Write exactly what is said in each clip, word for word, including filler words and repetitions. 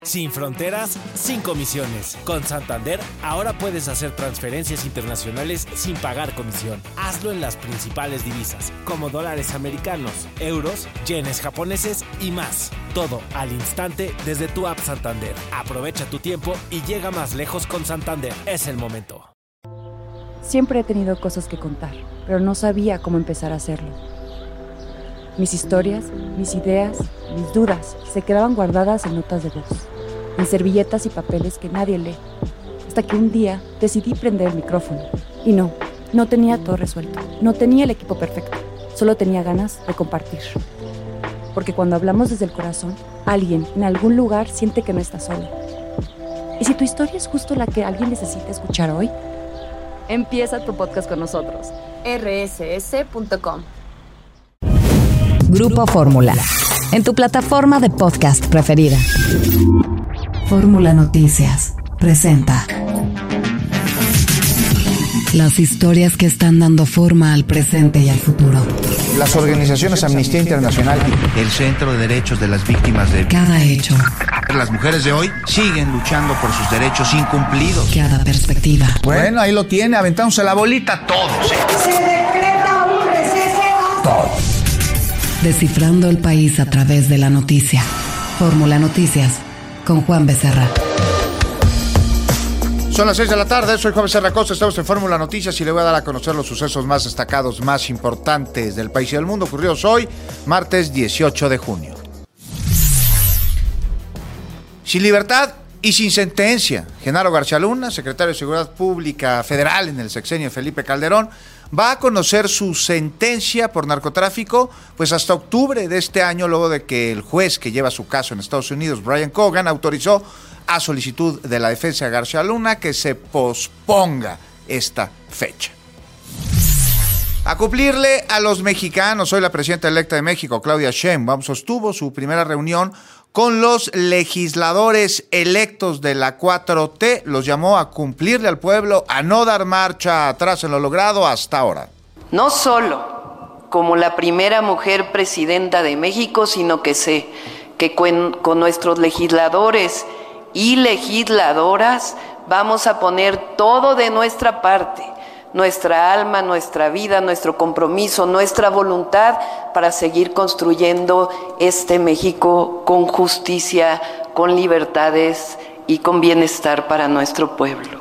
Sin fronteras, sin comisiones. Con Santander, ahora puedes hacer transferencias internacionales sin pagar comisión. Hazlo en las principales divisas, como dólares americanos, euros, yenes japoneses y más. Todo al instante desde tu app Santander. Aprovecha tu tiempo y llega más lejos con Santander. Es el momento. Siempre he tenido cosas que contar, pero no sabía cómo empezar a hacerlo. Mis historias, mis ideas, mis dudas se quedaban guardadas en notas de voz, en servilletas y papeles que nadie lee, hasta que un día decidí prender el micrófono. Y no, no tenía todo resuelto, no tenía el equipo perfecto, solo tenía ganas de compartir. Porque cuando hablamos desde el corazón, alguien en algún lugar siente que no está solo. ¿Y si tu historia es justo la que alguien necesita escuchar hoy? Empieza tu podcast con nosotros. erre ese ese punto com. Grupo Fórmula, en tu plataforma de podcast preferida. Fórmula Noticias presenta las historias que están dando forma al presente y al futuro. Las organizaciones Amnistía Internacional, el Centro de Derechos de las Víctimas de cada hecho. Las mujeres de hoy siguen luchando por sus derechos incumplidos. Cada perspectiva. Bueno, ahí lo tiene, aventándose la bolita todos. Se decreta un receso. Todos. Descifrando el país a través de la noticia. Fórmula Noticias, con Juan Becerra. Son las seis de la tarde, soy Juan Becerra Costa, estamos en Fórmula Noticias y le voy a dar a conocer los sucesos más destacados, más importantes del país y del mundo, ocurridos hoy, martes dieciocho de junio. Sin libertad y sin sentencia, Genaro García Luna, secretario de Seguridad Pública Federal en el sexenio de Felipe Calderón, va a conocer su sentencia por narcotráfico pues hasta octubre de este año, luego de que el juez que lleva su caso en Estados Unidos, Brian Cogan, autorizó a solicitud de la defensa de García Luna que se posponga esta fecha. A cumplirle a los mexicanos, hoy la presidenta electa de México, Claudia Sheinbaum, sostuvo su primera reunión con los legisladores electos de la cuatro T, los llamó a cumplirle al pueblo, a no dar marcha atrás en lo logrado hasta ahora. No solo como la primera mujer presidenta de México, sino que sé que con, con nuestros legisladores y legisladoras vamos a poner todo de nuestra parte, nuestra alma, nuestra vida, nuestro compromiso, nuestra voluntad para seguir construyendo este México con justicia, con libertades y con bienestar para nuestro pueblo.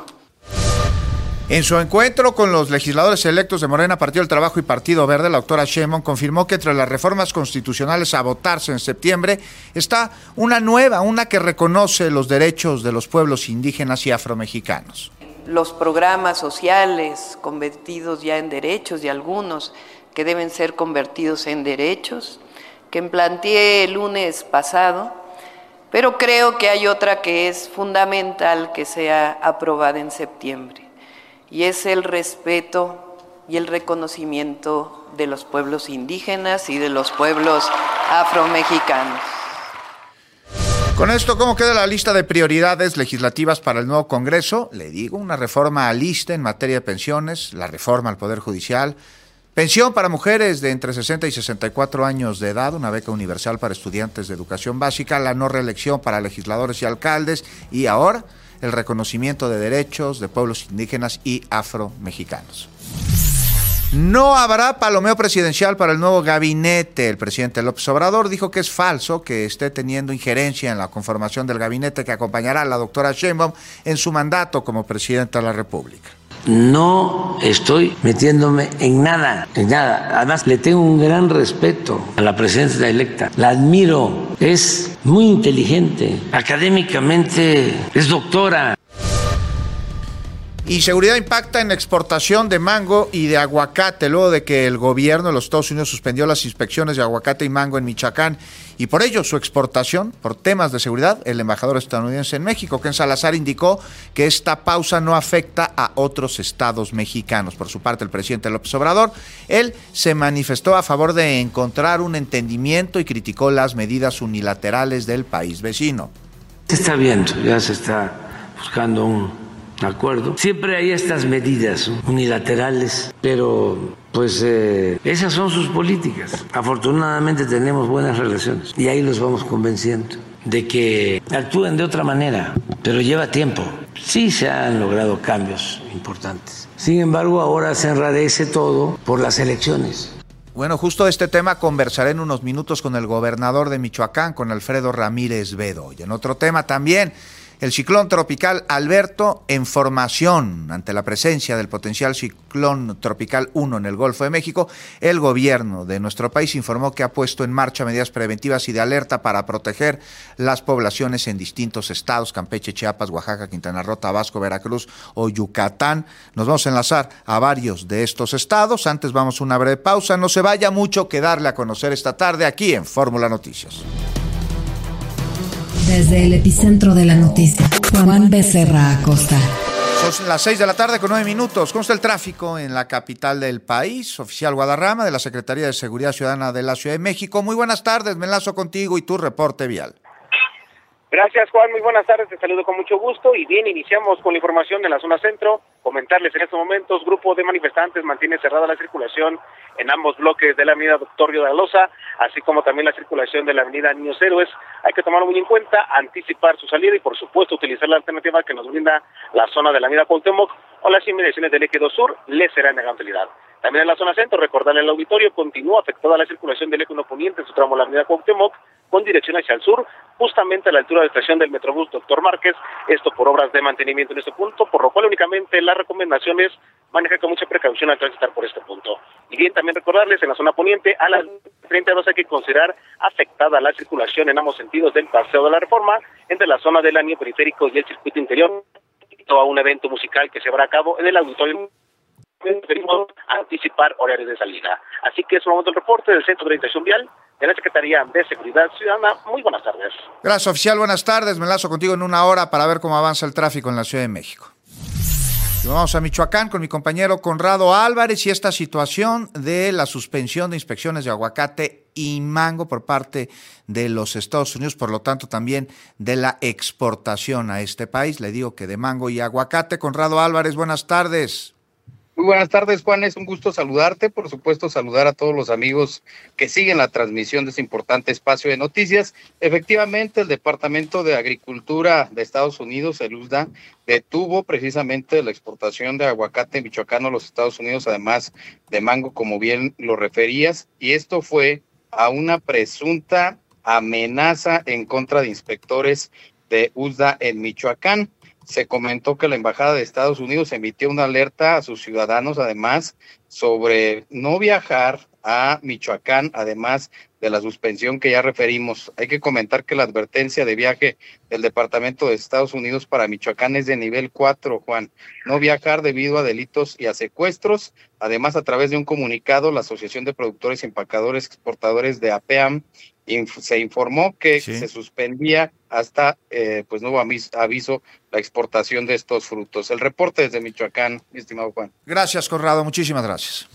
En su encuentro con los legisladores electos de Morena, Partido del Trabajo y Partido Verde, la doctora Sheinbaum confirmó que entre las reformas constitucionales a votarse en septiembre está una nueva, una que reconoce los derechos de los pueblos indígenas y afromexicanos. Los programas sociales convertidos ya en derechos y algunos que deben ser convertidos en derechos, que planteé el lunes pasado, pero creo que hay otra que es fundamental que sea aprobada en septiembre, y es el respeto y el reconocimiento de los pueblos indígenas y de los pueblos afromexicanos. Con esto, ¿cómo queda la lista de prioridades legislativas para el nuevo Congreso? Le digo, una reforma al I S S S T E en materia de pensiones, la reforma al Poder Judicial, pensión para mujeres de entre sesenta y sesenta y cuatro años de edad, una beca universal para estudiantes de educación básica, la no reelección para legisladores y alcaldes, y ahora el reconocimiento de derechos de pueblos indígenas y afromexicanos. No habrá palomeo presidencial para el nuevo gabinete. El presidente López Obrador dijo que es falso que esté teniendo injerencia en la conformación del gabinete que acompañará a la doctora Sheinbaum en su mandato como presidenta de la República. No estoy metiéndome en nada, en nada. Además, le tengo un gran respeto a la presidenta electa. La admiro, es muy inteligente, académicamente es doctora. Y seguridad impacta en exportación de mango y de aguacate, luego de que el gobierno de los Estados Unidos suspendió las inspecciones de aguacate y mango en Michoacán, y por ello su exportación, por temas de seguridad. El embajador estadounidense en México, Ken Salazar, indicó que esta pausa no afecta a otros estados mexicanos. Por su parte, el presidente López Obrador, él se manifestó a favor de encontrar un entendimiento y criticó las medidas unilaterales del país vecino. Se está viendo, ya se está buscando un acuerdo. Siempre hay estas medidas unilaterales, pero pues eh, esas son sus políticas. Afortunadamente tenemos buenas relaciones y ahí los vamos convenciendo de que actúen de otra manera, pero lleva tiempo. Sí se han logrado cambios importantes. Sin embargo, ahora se enrarece todo por las elecciones. Bueno, justo de este tema conversaré en unos minutos con el gobernador de Michoacán, con Alfredo Ramírez Bedoya. En otro tema también, el ciclón tropical Alberto en formación. Ante la presencia del potencial ciclón tropical uno en el Golfo de México, el gobierno de nuestro país informó que ha puesto en marcha medidas preventivas y de alerta para proteger las poblaciones en distintos estados: Campeche, Chiapas, Oaxaca, Quintana Roo, Tabasco, Veracruz o Yucatán. Nos vamos a enlazar a varios de estos estados. Antes vamos a una breve pausa. No se vaya mucho que darle a conocer esta tarde aquí en Fórmula Noticias. Desde el epicentro de la noticia, Juan Becerra Acosta. Son las seis de la tarde con nueve minutos. ¿Cómo está el tráfico en la capital del país? Oficial Guadarrama, de la Secretaría de Seguridad Ciudadana de la Ciudad de México. Muy buenas tardes, me enlazo contigo y tu reporte vial. Gracias, Juan, muy buenas tardes, te saludo con mucho gusto y bien, iniciamos con la información de la zona centro. Comentarles en estos momentos, grupo de manifestantes mantiene cerrada la circulación en ambos bloques de la avenida Doctor Río de la Loza, así como también la circulación de la avenida Niños Héroes. Hay que tomarlo muy en cuenta, anticipar su salida y por supuesto utilizar la alternativa que nos brinda la zona de la avenida Cuauhtémoc o las inmediaciones del eje dos sur, les será negada utilidad. También en la zona centro, recordarle al auditorio, continúa afectada la circulación del eje uno poniente en su tramo de la avenida Cuauhtémoc, con dirección hacia el sur, justamente a la altura de la estación del Metrobús Doctor Márquez, esto por obras de mantenimiento en este punto, por lo cual únicamente la recomendación es manejar con mucha precaución al transitar por este punto. Y bien, también recordarles, en la zona poniente, a las treinta y dos hay que considerar afectada la circulación en ambos sentidos del Paseo de la Reforma, entre la zona del anillo periférico y el circuito interior, a un evento musical que se llevará a cabo en el auditorio. Preferimos anticipar horarios de salida. Así que es un momento del reporte del Centro de Orientación Vial de la Secretaría de Seguridad Ciudadana. Muy buenas tardes. Gracias, oficial. Buenas tardes. Me enlazo contigo en una hora para ver cómo avanza el tráfico en la Ciudad de México. Y vamos a Michoacán con mi compañero Conrado Álvarez y esta situación de la suspensión de inspecciones de aguacate y mango por parte de los Estados Unidos, por lo tanto también de la exportación a este país. Le digo que de mango y aguacate. Conrado Álvarez, buenas tardes. Muy buenas tardes, Juan, es un gusto saludarte, por supuesto saludar a todos los amigos que siguen la transmisión de este importante espacio de noticias. Efectivamente, el Departamento de Agricultura de Estados Unidos, el U S D A, detuvo precisamente la exportación de aguacate michoacano a los Estados Unidos, además de mango, como bien lo referías, y esto fue a una presunta amenaza en contra de inspectores de U S D A en Michoacán. Se comentó que la Embajada de Estados Unidos emitió una alerta a sus ciudadanos, además, sobre no viajar a Michoacán, además de la suspensión que ya referimos. Hay que comentar que la advertencia de viaje del Departamento de Estados Unidos para Michoacán es de nivel cuatro, Juan. No viajar debido a delitos y a secuestros. Además, a través de un comunicado, la Asociación de Productores y Empacadores Exportadores de APEAM inf- se informó que sí. se suspendía hasta eh, pues nuevo aviso la exportación de estos frutos. El reporte desde Michoacán, mi estimado Juan. Gracias, Conrado. Muchísimas gracias.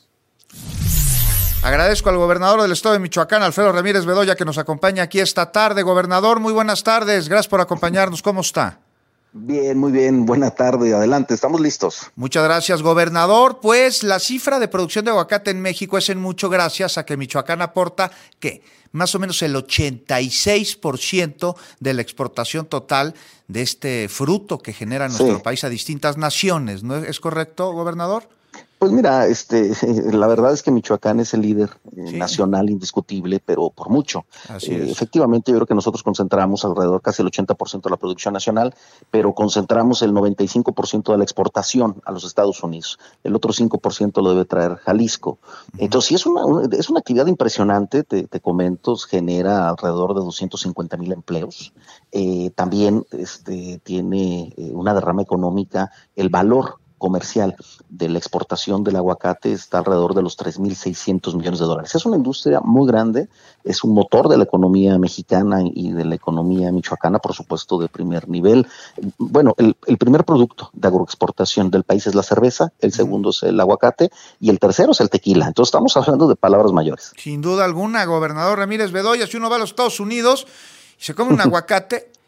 Agradezco al gobernador del estado de Michoacán, Alfredo Ramírez Bedoya, que nos acompaña aquí esta tarde. Gobernador, muy buenas tardes. Gracias por acompañarnos. ¿Cómo está? Bien, muy bien. Buena tarde. Adelante, estamos listos. Muchas gracias, gobernador. Pues la cifra de producción de aguacate en México es en mucho gracias a que Michoacán aporta, ¿qué? Más o menos el ochenta y seis por ciento de la exportación total de este fruto que genera nuestro sí. país a distintas naciones. ¿No es correcto, gobernador? Pues mira, este, la verdad es que Michoacán es el líder eh, sí. nacional indiscutible, pero por mucho. Así eh, es. Efectivamente, yo creo que nosotros concentramos alrededor casi el ochenta por ciento de la producción nacional, pero concentramos el noventa y cinco por ciento de la exportación a los Estados Unidos. El otro cinco por ciento lo debe traer Jalisco. Uh-huh. Entonces, sí, es una, una, es una actividad impresionante, te, te comento, genera alrededor de doscientos cincuenta mil empleos. Eh, también este, tiene eh, una derrama económica, el valor comercial de la exportación del aguacate está alrededor de los tres mil seiscientos millones de dólares. Es una industria muy grande, es un motor de la economía mexicana y de la economía michoacana, por supuesto, de primer nivel. Bueno, el, el primer producto de agroexportación del país es la cerveza, el segundo es el aguacate y el tercero es el tequila. Entonces estamos hablando de palabras mayores. Sin duda alguna, gobernador Ramírez Bedoya, si uno va a los Estados Unidos y se come un aguacate,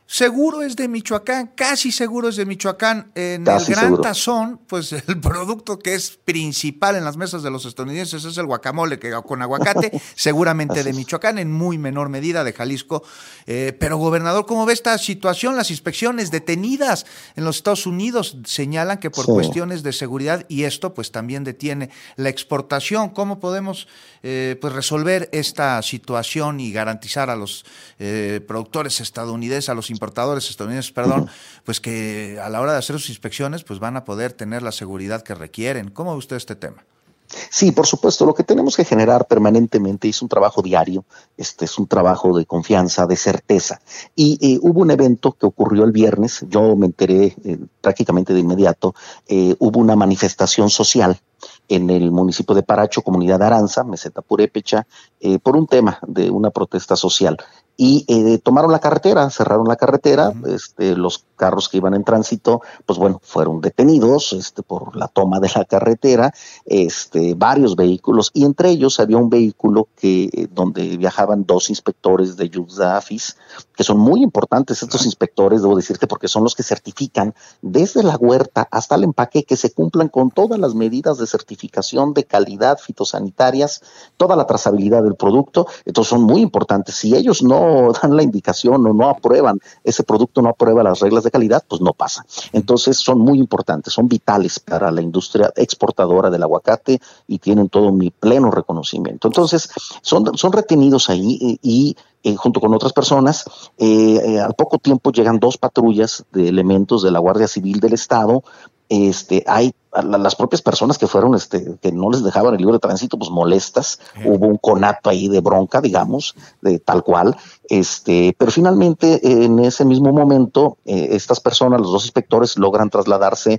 seguro es de Michoacán, casi seguro es de Michoacán. En casi el Gran seguro. Tazón, pues el producto que es principal en las mesas de los estadounidenses es el guacamole que con aguacate, seguramente de Michoacán, en muy menor medida de Jalisco. Eh, pero, gobernador, ¿cómo ve esta situación? Las inspecciones detenidas en los Estados Unidos señalan que por Sí. cuestiones de seguridad, y esto pues también detiene la exportación. ¿Cómo podemos eh, pues resolver esta situación y garantizar a los eh, productores estadounidenses, a los importadores estadounidenses, perdón, pues que a la hora de hacer sus inspecciones pues van a poder tener la seguridad que requieren? ¿Cómo ve usted este tema? Sí, por supuesto, lo que tenemos que generar permanentemente es un trabajo diario, este es un trabajo de confianza, de certeza. Y eh, hubo un evento que ocurrió el viernes, yo me enteré eh, prácticamente de inmediato, eh, hubo una manifestación social en el municipio de Paracho, comunidad de Aranza, meseta purépecha, eh, por un tema de una protesta social. Y eh, tomaron la carretera, cerraron la carretera, uh-huh. este, los carros que iban en tránsito, pues bueno, fueron detenidos este, por la toma de la carretera, este, varios vehículos, y entre ellos había un vehículo que eh, donde viajaban dos inspectores de Yusdafis, que son muy importantes estos uh-huh. inspectores, debo decirte, porque son los que certifican desde la huerta hasta el empaque que se cumplan con todas las medidas de certificación de calidad fitosanitarias, toda la trazabilidad del producto. Entonces son muy importantes. Si ellos no dan la indicación o no aprueban, ese producto no aprueba las reglas de calidad, pues no pasa. Entonces son muy importantes, son vitales para la industria exportadora del aguacate y tienen todo mi pleno reconocimiento. Entonces son, son retenidos ahí y, y eh, junto con otras personas, eh, eh, al poco tiempo llegan dos patrullas de elementos de la Guardia Civil del Estado. Este, hay las propias personas que fueron, este, que no les dejaban el libre tránsito, pues molestas, eh. hubo un conato ahí de bronca, digamos, de tal cual, este, pero finalmente eh, en ese mismo momento eh, estas personas, los dos inspectores, logran trasladarse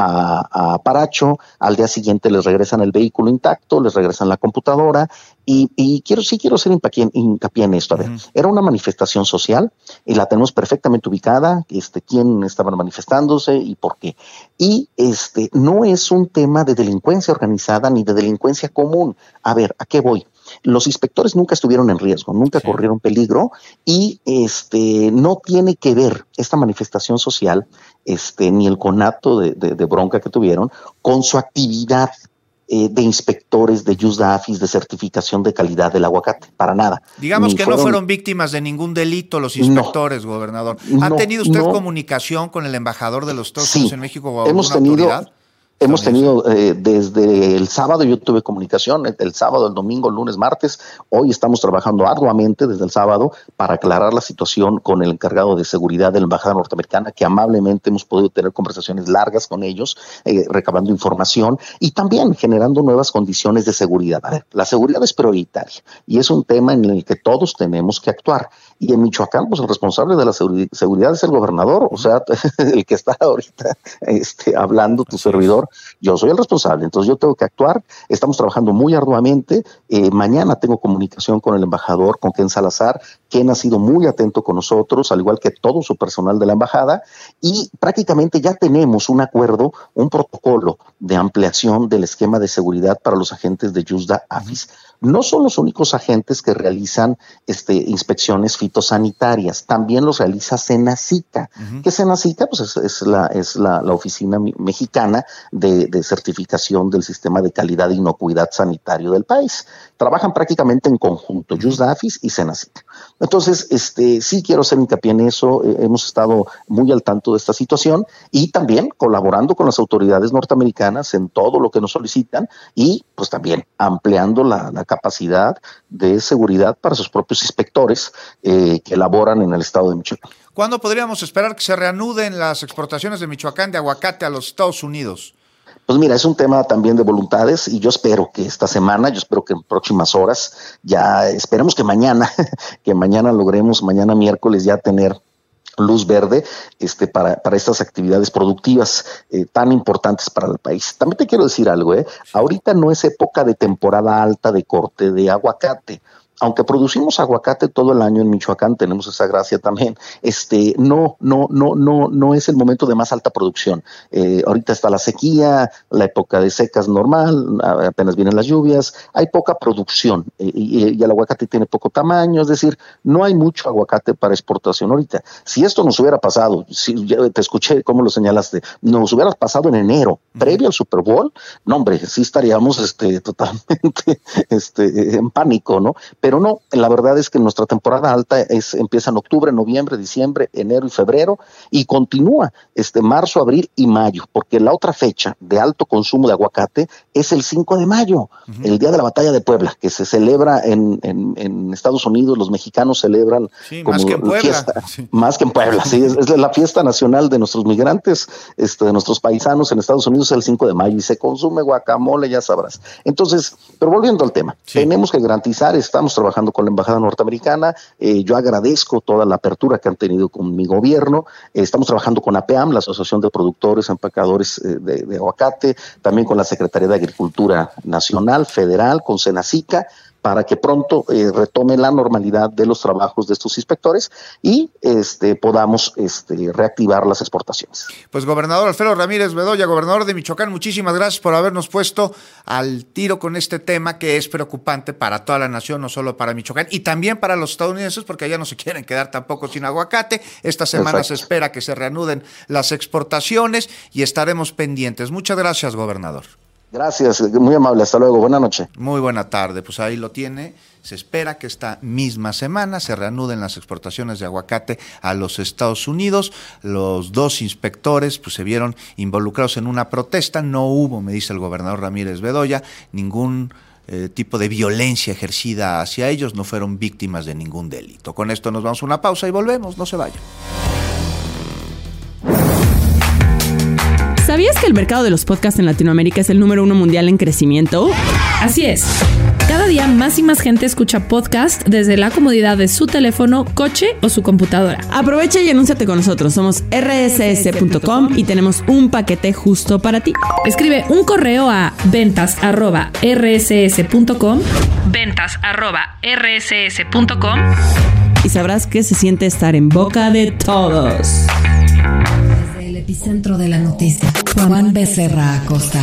a, a Paracho. Al día siguiente les regresan el vehículo intacto, les regresan la computadora, y, y quiero, sí quiero hacer hincapié, hincapié en esto. A ver, uh-huh. era una manifestación social y la tenemos perfectamente ubicada, este, quién estaba manifestándose y por qué. Y este, no es un tema de delincuencia organizada ni de delincuencia común. A ver, ¿a qué voy? Los inspectores nunca estuvieron en riesgo, nunca sí. corrieron peligro, y este no tiene que ver esta manifestación social, este ni el conato de, de, de bronca que tuvieron con su actividad eh, de inspectores de Yusdafis, de certificación de calidad del aguacate, para nada. Digamos Ni que fueron, no fueron víctimas de ningún delito los inspectores, no, gobernador. ¿Ha no, tenido usted no. comunicación con el embajador de los Estados Sí, Unidos en México o hemos alguna tenido, autoridad? Hemos tenido eh, desde el sábado, yo tuve comunicación, el, el sábado, el domingo, el lunes, martes. Hoy estamos trabajando arduamente desde el sábado para aclarar la situación con el encargado de seguridad de la Embajada Norteamericana, que amablemente hemos podido tener conversaciones largas con ellos, eh, recabando información y también generando nuevas condiciones de seguridad. A ver, la seguridad es prioritaria y es un tema en el que todos tenemos que actuar. Y en Michoacán, pues el responsable de la seguri- seguridad es el gobernador, o sea, el que está ahorita este, hablando, tu servidor. Yo soy el responsable, entonces yo tengo que actuar. Estamos trabajando muy arduamente. Eh, mañana tengo comunicación con el embajador, con Ken Salazar, quien ha sido muy atento con nosotros, al igual que todo su personal de la embajada, y prácticamente ya tenemos un acuerdo, un protocolo de ampliación del esquema de seguridad para los agentes de Yusdafis. No son los únicos agentes que realizan este, inspecciones fitosanitarias, también los realiza Senacica. Uh-huh. Que Senacica pues es, es, la, es la, la oficina mexicana de, de certificación del sistema de calidad e inocuidad sanitario del país. Trabajan prácticamente en conjunto, Yusdafis y Senacica. Entonces, este, sí quiero hacer hincapié en eso. Eh, hemos estado muy al tanto de esta situación y también colaborando con las autoridades norteamericanas en todo lo que nos solicitan y pues también ampliando la, la capacidad de seguridad para sus propios inspectores eh, que laboran en el estado de Michoacán. ¿Cuándo podríamos esperar que se reanuden las exportaciones de Michoacán de aguacate a los Estados Unidos? Pues mira, es un tema también de voluntades y yo espero que esta semana, yo espero que en próximas horas, ya esperemos que mañana, que mañana logremos, mañana miércoles ya tener luz verde este, para, para estas actividades productivas eh, tan importantes para el país. También te quiero decir algo, ¿eh? Ahorita no es época de temporada alta de corte de aguacate. aunque producimos aguacate todo el año en Michoacán, tenemos esa gracia también, este, no, no, no, no, no es el momento de más alta producción. Eh, ahorita está la sequía, la época de seca es normal, apenas vienen las lluvias, hay poca producción eh, y, y el aguacate tiene poco tamaño, es decir, no hay mucho aguacate para exportación ahorita. Si esto nos hubiera pasado, si ya te escuché cómo lo señalaste, nos hubiera pasado en enero, previo al Super Bowl, no hombre, sí estaríamos este, totalmente este, en pánico, ¿no? Pero no, la verdad es que nuestra temporada alta es, empieza en octubre, noviembre, diciembre, enero y febrero y continúa este marzo, abril y mayo, porque la otra fecha de alto consumo de aguacate es el cinco de mayo, uh-huh. el día de la batalla de Puebla, que se celebra en, en, en Estados Unidos, los mexicanos celebran sí, como más que en Puebla. Fiesta, sí. más que en Puebla, sí, es, es la fiesta nacional de nuestros migrantes, este, de nuestros paisanos en Estados Unidos el cinco de mayo y se consume guacamole, ya sabrás. Entonces, pero volviendo al tema, sí. tenemos que garantizar, estamos trabajando con la embajada norteamericana, eh, yo agradezco toda la apertura que han tenido con mi gobierno, eh, estamos trabajando con A P E A M, la Asociación de Productores, Empacadores eh, de, de Aguacate, también con la Secretaría de Agricultura Nacional, Federal, con Senacica, para que pronto eh, retome la normalidad de los trabajos de estos inspectores y este, podamos este, reactivar las exportaciones. Pues gobernador Alfredo Ramírez Bedoya, gobernador de Michoacán, muchísimas gracias por habernos puesto al tiro con este tema que es preocupante para toda la nación, no solo para Michoacán y también para los estadounidenses porque allá no se quieren quedar tampoco sin aguacate. Esta semana Exacto. se espera que se reanuden las exportaciones y estaremos pendientes. Muchas gracias, gobernador. Gracias, muy amable, hasta luego, buena noche. Muy buena tarde, pues ahí lo tiene, se espera que esta misma semana se reanuden las exportaciones de aguacate a los Estados Unidos, los dos inspectores pues se vieron involucrados en una protesta, no hubo, me dice el gobernador Ramírez Bedoya, ningún eh, tipo de violencia ejercida hacia ellos, no fueron víctimas de ningún delito. Con esto nos vamos a una pausa y volvemos, no se vayan. ¿Sabías que el mercado de los podcasts en Latinoamérica es el número uno mundial en crecimiento? Así es. Cada día más y más gente escucha podcast desde la comodidad de su teléfono, coche o su computadora. Aprovecha y anúnciate con nosotros. Somos erre ese ese punto com y tenemos un paquete justo para ti. Escribe un correo a ventas arroba erre ese ese punto com ventas arroba erre ese ese punto com y sabrás que se siente estar en boca de todos. El epicentro de la noticia. Juan Becerra Acosta.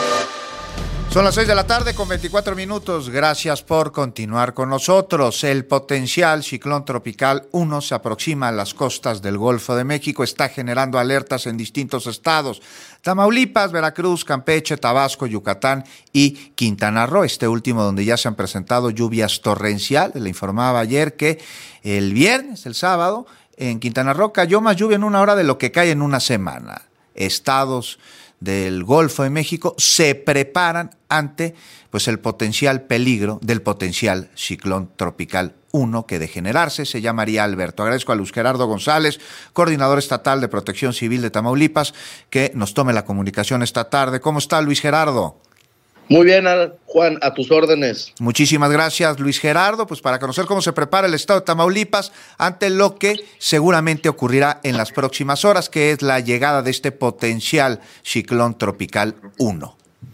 Son las seis de la tarde con veinticuatro minutos. Gracias por continuar con nosotros. El potencial ciclón tropical uno se aproxima a las costas del Golfo de México. Está generando alertas en distintos estados. Tamaulipas, Veracruz, Campeche, Tabasco, Yucatán y Quintana Roo. Este último donde ya se han presentado lluvias torrenciales. Le informaba ayer que el viernes, el sábado, en Quintana Roo cayó más lluvia en una hora de lo que cae en una semana. Estados del Golfo de México se preparan ante pues el potencial peligro del potencial ciclón tropical uno que de generarse se llamaría Alberto. Agradezco a Luis Gerardo González, coordinador estatal de Protección Civil de Tamaulipas, que nos tome la comunicación esta tarde. ¿Cómo está, Luis Gerardo? Muy bien, Juan, a tus órdenes. Muchísimas gracias, Luis Gerardo, pues para conocer cómo se prepara el estado de Tamaulipas ante lo que seguramente ocurrirá en las próximas horas, que es la llegada de este potencial ciclón tropical uno.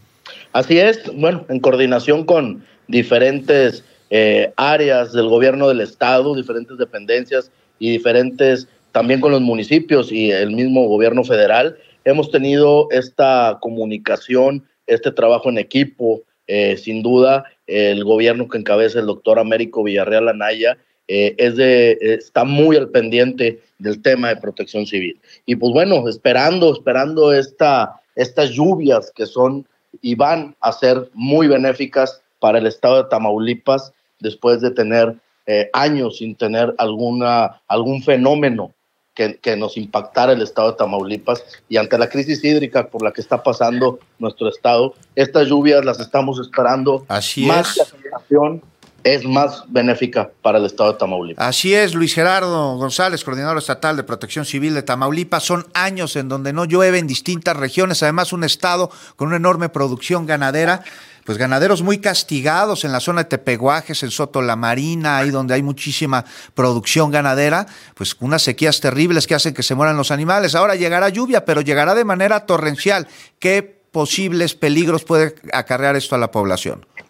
Así es, bueno, en coordinación con diferentes eh, áreas del gobierno del estado, diferentes dependencias y diferentes, también con los municipios y el mismo gobierno federal, hemos tenido esta comunicación, este trabajo en equipo. Eh, sin duda, el gobierno que encabeza el doctor Américo Villarreal Anaya eh, es de, eh, está muy al pendiente del tema de protección civil. Y pues bueno, esperando, esperando esta, estas lluvias que son y van a ser muy benéficas para el estado de Tamaulipas después de tener eh, años sin tener alguna, algún fenómeno Que, que nos impactara el estado de Tamaulipas, y ante la crisis hídrica por la que está pasando nuestro estado, estas lluvias las estamos esperando. Así más es. que la es más benéfica para el estado de Tamaulipas. Así es, Luis Gerardo González, coordinador estatal de Protección Civil de Tamaulipas. Son años en donde no llueve en distintas regiones, además un estado con una enorme producción ganadera, pues ganaderos muy castigados en la zona de Tepehuajes, en Soto La Marina, ahí donde hay muchísima producción ganadera, pues unas sequías terribles que hacen que se mueran los animales. Ahora llegará lluvia, pero llegará de manera torrencial. ¿Qué posibles peligros puede acarrear esto a la población?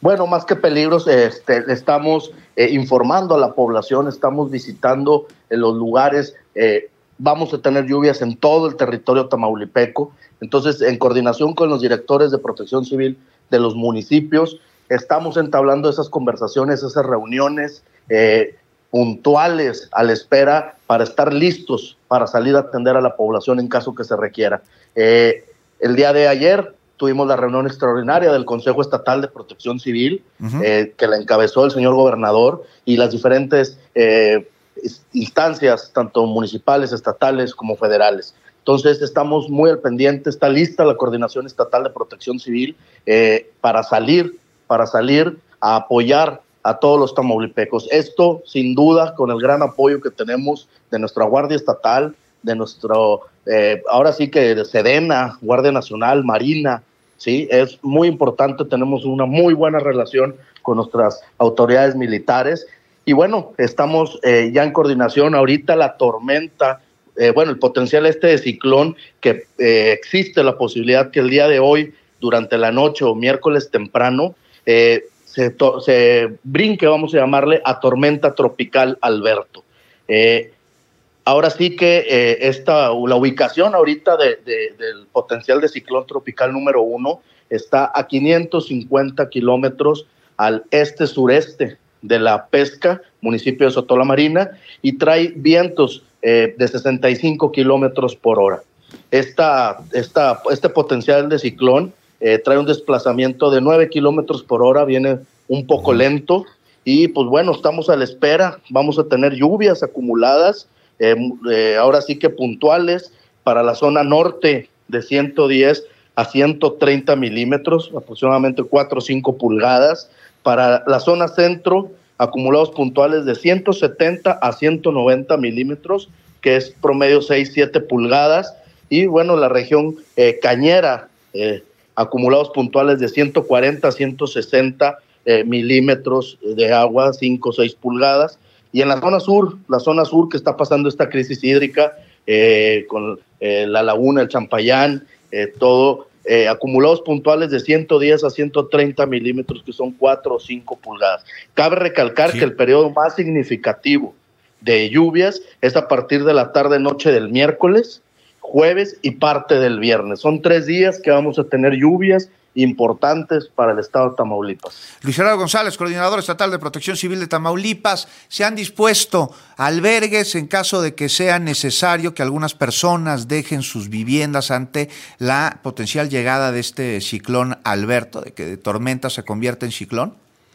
Bueno, más que peligros, este, estamos eh, informando a la población, estamos visitando en los lugares, eh, vamos a tener lluvias en todo el territorio tamaulipeco. Entonces, en coordinación con los directores de Protección Civil de los municipios, estamos entablando esas conversaciones, esas reuniones eh, puntuales a la espera para estar listos para salir a atender a la población en caso que se requiera. Eh, el día de ayer tuvimos la reunión extraordinaria del Consejo Estatal de Protección Civil, uh-huh. eh, que la encabezó el señor gobernador, y las diferentes eh, instancias, tanto municipales, estatales como federales. Entonces estamos muy al pendiente, está lista la Coordinación Estatal de Protección Civil eh, para salir, para salir a apoyar a todos los tamaulipecos. Esto, sin duda, con el gran apoyo que tenemos de nuestra Guardia Estatal, de nuestro, eh, ahora sí que de Sedena, Guardia Nacional, Marina, sí, es muy importante, tenemos una muy buena relación con nuestras autoridades militares, y bueno, estamos eh, ya en coordinación. Ahorita la tormenta, eh, bueno, el potencial este de ciclón, que eh, existe la posibilidad que el día de hoy, durante la noche o miércoles temprano, eh, se, to- se brinque, vamos a llamarle, a tormenta tropical Alberto. Eh, Ahora sí que eh, esta, la ubicación ahorita de, de, del potencial de ciclón tropical número uno está a quinientos cincuenta kilómetros al este-sureste de La Pesca, municipio de Soto la Marina, y trae vientos eh, de sesenta y cinco kilómetros por hora. Esta, esta, este potencial de ciclón eh, trae un desplazamiento de nueve kilómetros por hora, viene un poco lento, y pues bueno, estamos a la espera, vamos a tener lluvias acumuladas, Eh, eh, ahora sí que puntuales para la zona norte de ciento diez a ciento treinta milímetros, aproximadamente cuatro o cinco pulgadas. Para la zona centro, acumulados puntuales de ciento setenta a ciento noventa milímetros, que es promedio seis a siete pulgadas. Y bueno, la región eh, cañera, eh, acumulados puntuales de ciento cuarenta a ciento sesenta eh, milímetros de agua, cinco o seis pulgadas. Y en la zona sur, la zona sur que está pasando esta crisis hídrica, eh, con eh, la laguna, el Champayán, eh, todo, eh, acumulados puntuales de ciento diez a ciento treinta milímetros, que son cuatro o cinco pulgadas. Cabe recalcar sí. que el periodo más significativo de lluvias es a partir de la tarde-noche del miércoles, jueves y parte del viernes. Son tres días que vamos a tener lluvias importantes para el estado de Tamaulipas. Luis Gerardo González, coordinador estatal de Protección Civil de Tamaulipas, se han dispuesto albergues en caso de que sea necesario que algunas personas dejen sus viviendas ante la potencial llegada de este ciclón Alberto, de que de tormenta se convierta en ciclón.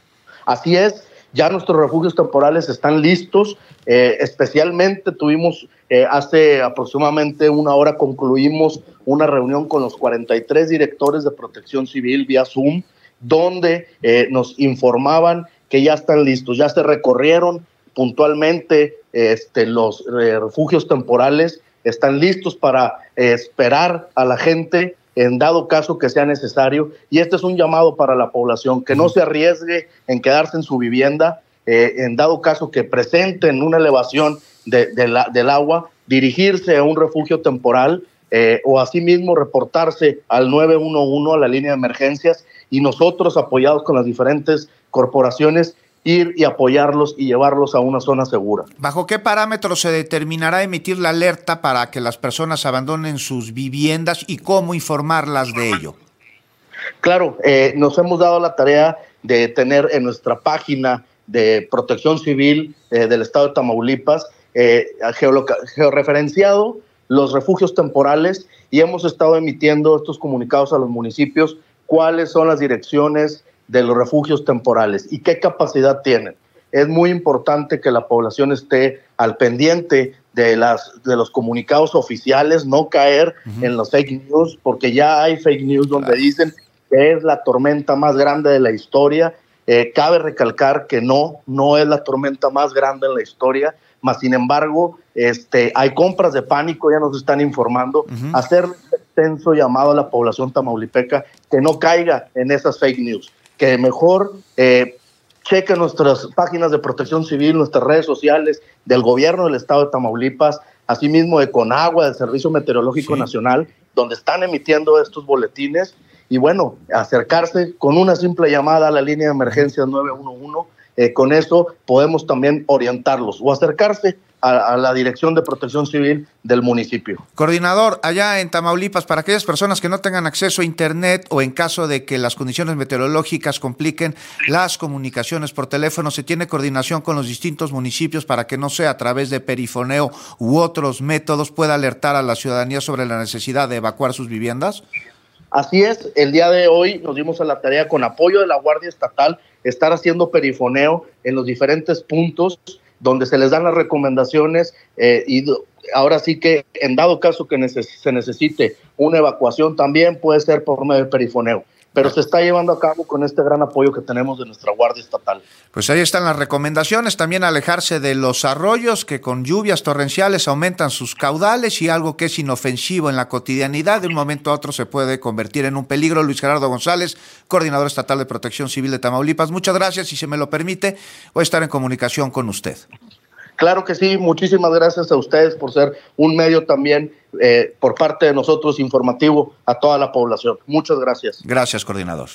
Así es. Ya nuestros refugios temporales están listos, eh, especialmente tuvimos eh, hace aproximadamente una hora concluimos una reunión con los cuarenta y tres directores de Protección Civil vía Zoom, donde eh, nos informaban que ya están listos, ya se recorrieron puntualmente este, los eh, refugios temporales, están listos para eh, esperar a la gente en dado caso que sea necesario, y este es un llamado para la población, que no se arriesgue en quedarse en su vivienda, eh, en dado caso que presenten una elevación de, de la, del agua, dirigirse a un refugio temporal, eh, o asimismo reportarse al nueve uno uno, a la línea de emergencias, y nosotros, apoyados con las diferentes corporaciones, ir y apoyarlos y llevarlos a una zona segura. ¿Bajo qué parámetros se determinará emitir la alerta para que las personas abandonen sus viviendas y cómo informarlas de ello? Claro, eh, nos hemos dado la tarea de tener en nuestra página de Protección Civil eh, del estado de Tamaulipas eh, geoloca- georreferenciado los refugios temporales, y hemos estado emitiendo estos comunicados a los municipios, cuáles son las direcciones de los refugios temporales y qué capacidad tienen. Es muy importante que la población esté al pendiente de, las, de los comunicados oficiales, no caer uh-huh. en los fake news, porque ya hay fake news donde claro. dicen que es la tormenta más grande de la historia. Eh, cabe recalcar que no, no es la tormenta más grande en la historia, mas sin embargo este, hay compras de pánico, ya nos están informando, uh-huh. hacer un extenso llamado a la población tamaulipeca que no caiga en esas fake news, que mejor eh, cheque nuestras páginas de Protección Civil, nuestras redes sociales, del gobierno del estado de Tamaulipas, asimismo de Conagua, del Servicio Meteorológico sí. Nacional, donde están emitiendo estos boletines, y bueno, acercarse con una simple llamada a la línea de emergencia nueve uno uno, eh, con eso podemos también orientarlos o acercarse a, a la Dirección de Protección Civil del municipio. Coordinador, allá en Tamaulipas, para aquellas personas que no tengan acceso a internet o en caso de que las condiciones meteorológicas compliquen las comunicaciones por teléfono, ¿se tiene coordinación con los distintos municipios para que no sea a través de perifoneo u otros métodos pueda alertar a la ciudadanía sobre la necesidad de evacuar sus viviendas? Así es, el día de hoy nos dimos a la tarea, con apoyo de la Guardia Estatal, estar haciendo perifoneo en los diferentes puntos donde se les dan las recomendaciones eh, y ahora sí que en dado caso que neces- se necesite una evacuación también puede ser por medio de perifoneo, pero se está llevando a cabo con este gran apoyo que tenemos de nuestra Guardia Estatal. Pues ahí están las recomendaciones, también alejarse de los arroyos que con lluvias torrenciales aumentan sus caudales y algo que es inofensivo en la cotidianidad, de un momento a otro se puede convertir en un peligro. Luis Gerardo González, coordinador estatal de Protección Civil de Tamaulipas, muchas gracias, si se me lo permite, voy a estar en comunicación con usted. Claro que sí, muchísimas gracias a ustedes por ser un medio también eh, por parte de nosotros informativo a toda la población. Muchas gracias. Gracias, coordinador.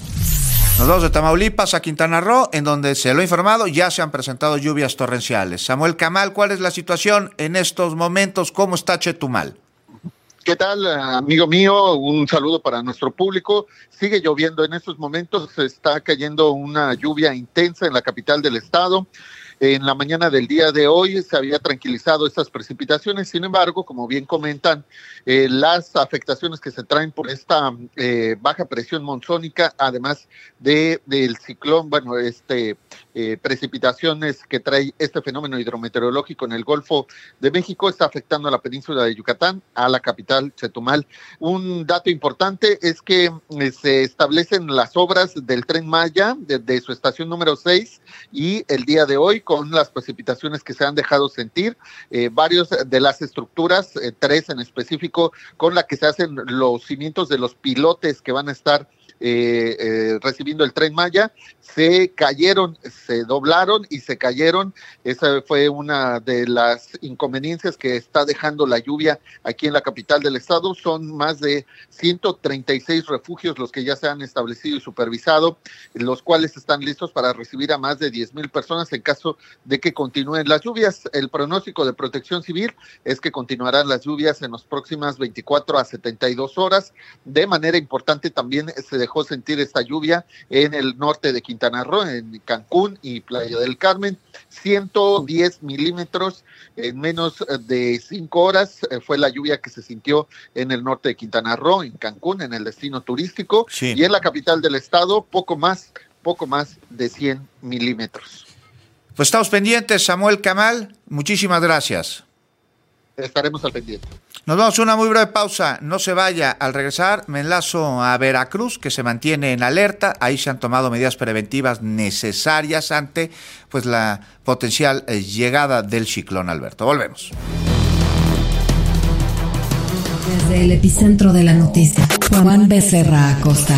Nos vamos de Tamaulipas a Quintana Roo, en donde se lo he informado, ya se han presentado lluvias torrenciales. Samuel Camal, ¿cuál es la situación en estos momentos? ¿Cómo está Chetumal? ¿Qué tal, amigo mío? Un saludo para nuestro público. Sigue lloviendo en estos momentos, está cayendo una lluvia intensa en la capital del estado. En la mañana del día de hoy se había tranquilizado estas precipitaciones, sin embargo, como bien comentan, eh, las afectaciones que se traen por esta eh, baja presión monzónica, además de del ciclón, bueno, este eh, precipitaciones que trae este fenómeno hidrometeorológico en el Golfo de México, está afectando a la península de Yucatán, a la capital Chetumal. Un dato importante es que eh, se establecen las obras del Tren Maya desde su estación número seis y el día de hoy, con las precipitaciones que se han dejado sentir, eh, varios de las estructuras, eh, tres en específico, con la que se hacen los cimientos de los pilotes que van a estar eh, eh, recibiendo el Tren Maya, se cayeron, se doblaron y se cayeron. Esa fue una de las inconveniencias que está dejando la lluvia aquí en la capital del estado. Son más de ciento treinta y seis refugios los que ya se han establecido y supervisado, los cuales están listos para recibir a más de diez mil personas en caso de que continúen las lluvias. El pronóstico de Protección Civil es que continuarán las lluvias en las próximas veinticuatro a setenta y dos horas. De manera importante también se dejó sentir esta lluvia en el norte de Quintana Roo, en Cancún y Playa del Carmen. ciento diez milímetros en menos de cinco horas fue la lluvia que se sintió en el norte de Quintana Roo, en Cancún, en el destino turístico, sí. Y en la capital del estado poco más, poco más de cien milímetros. Pues estamos pendientes, Samuel Camal, muchísimas gracias. Estaremos al pendiente. Nos vamos a una muy breve pausa, no se vaya. Al regresar me enlazo a Veracruz, que se mantiene en alerta. Ahí se han tomado medidas preventivas necesarias ante pues la potencial eh, llegada del ciclón Alberto. Volvemos. Desde el epicentro de la noticia, Juan Becerra Acosta.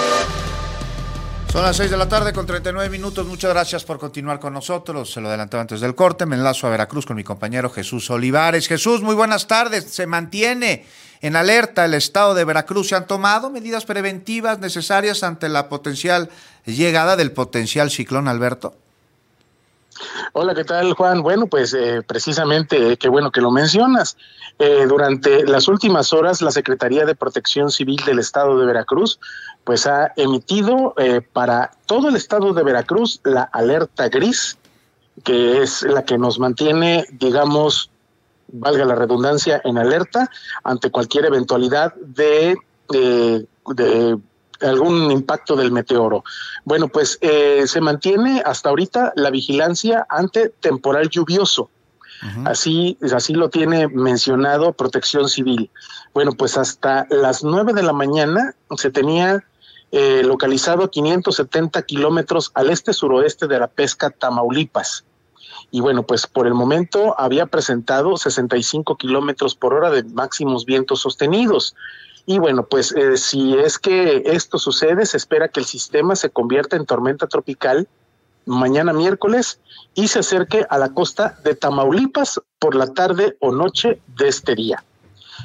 Son las seis de la tarde con treinta y nueve minutos. Muchas gracias por continuar con nosotros. Se lo adelantaba antes del corte. Me enlazo a Veracruz con mi compañero Jesús Olivares. Jesús, muy buenas tardes. Se mantiene en alerta el estado de Veracruz. ¿Se han tomado medidas preventivas necesarias ante la potencial llegada del potencial ciclón Alberto? Hola, ¿qué tal, Juan? Bueno, pues eh, precisamente, eh, qué bueno que lo mencionas. Eh, durante las últimas horas, la Secretaría de Protección Civil del estado de Veracruz pues ha emitido eh, para todo el estado de Veracruz la alerta gris, que es la que nos mantiene, digamos, valga la redundancia, en alerta ante cualquier eventualidad de, de, de algún impacto del meteoro. Bueno, pues eh, se mantiene hasta ahorita la vigilancia ante temporal lluvioso. Uh-huh. Así, así lo tiene mencionado Protección Civil. Bueno, pues hasta las nueve de la mañana se tenía eh, localizado a quinientos setenta kilómetros al este-suroeste de la Pesca, Tamaulipas. Y bueno, pues por el momento había presentado sesenta y cinco kilómetros por hora de máximos vientos sostenidos. Y bueno, pues eh, si es que esto sucede, se espera que el sistema se convierta en tormenta tropical mañana miércoles y se acerque a la costa de Tamaulipas por la tarde o noche de este día.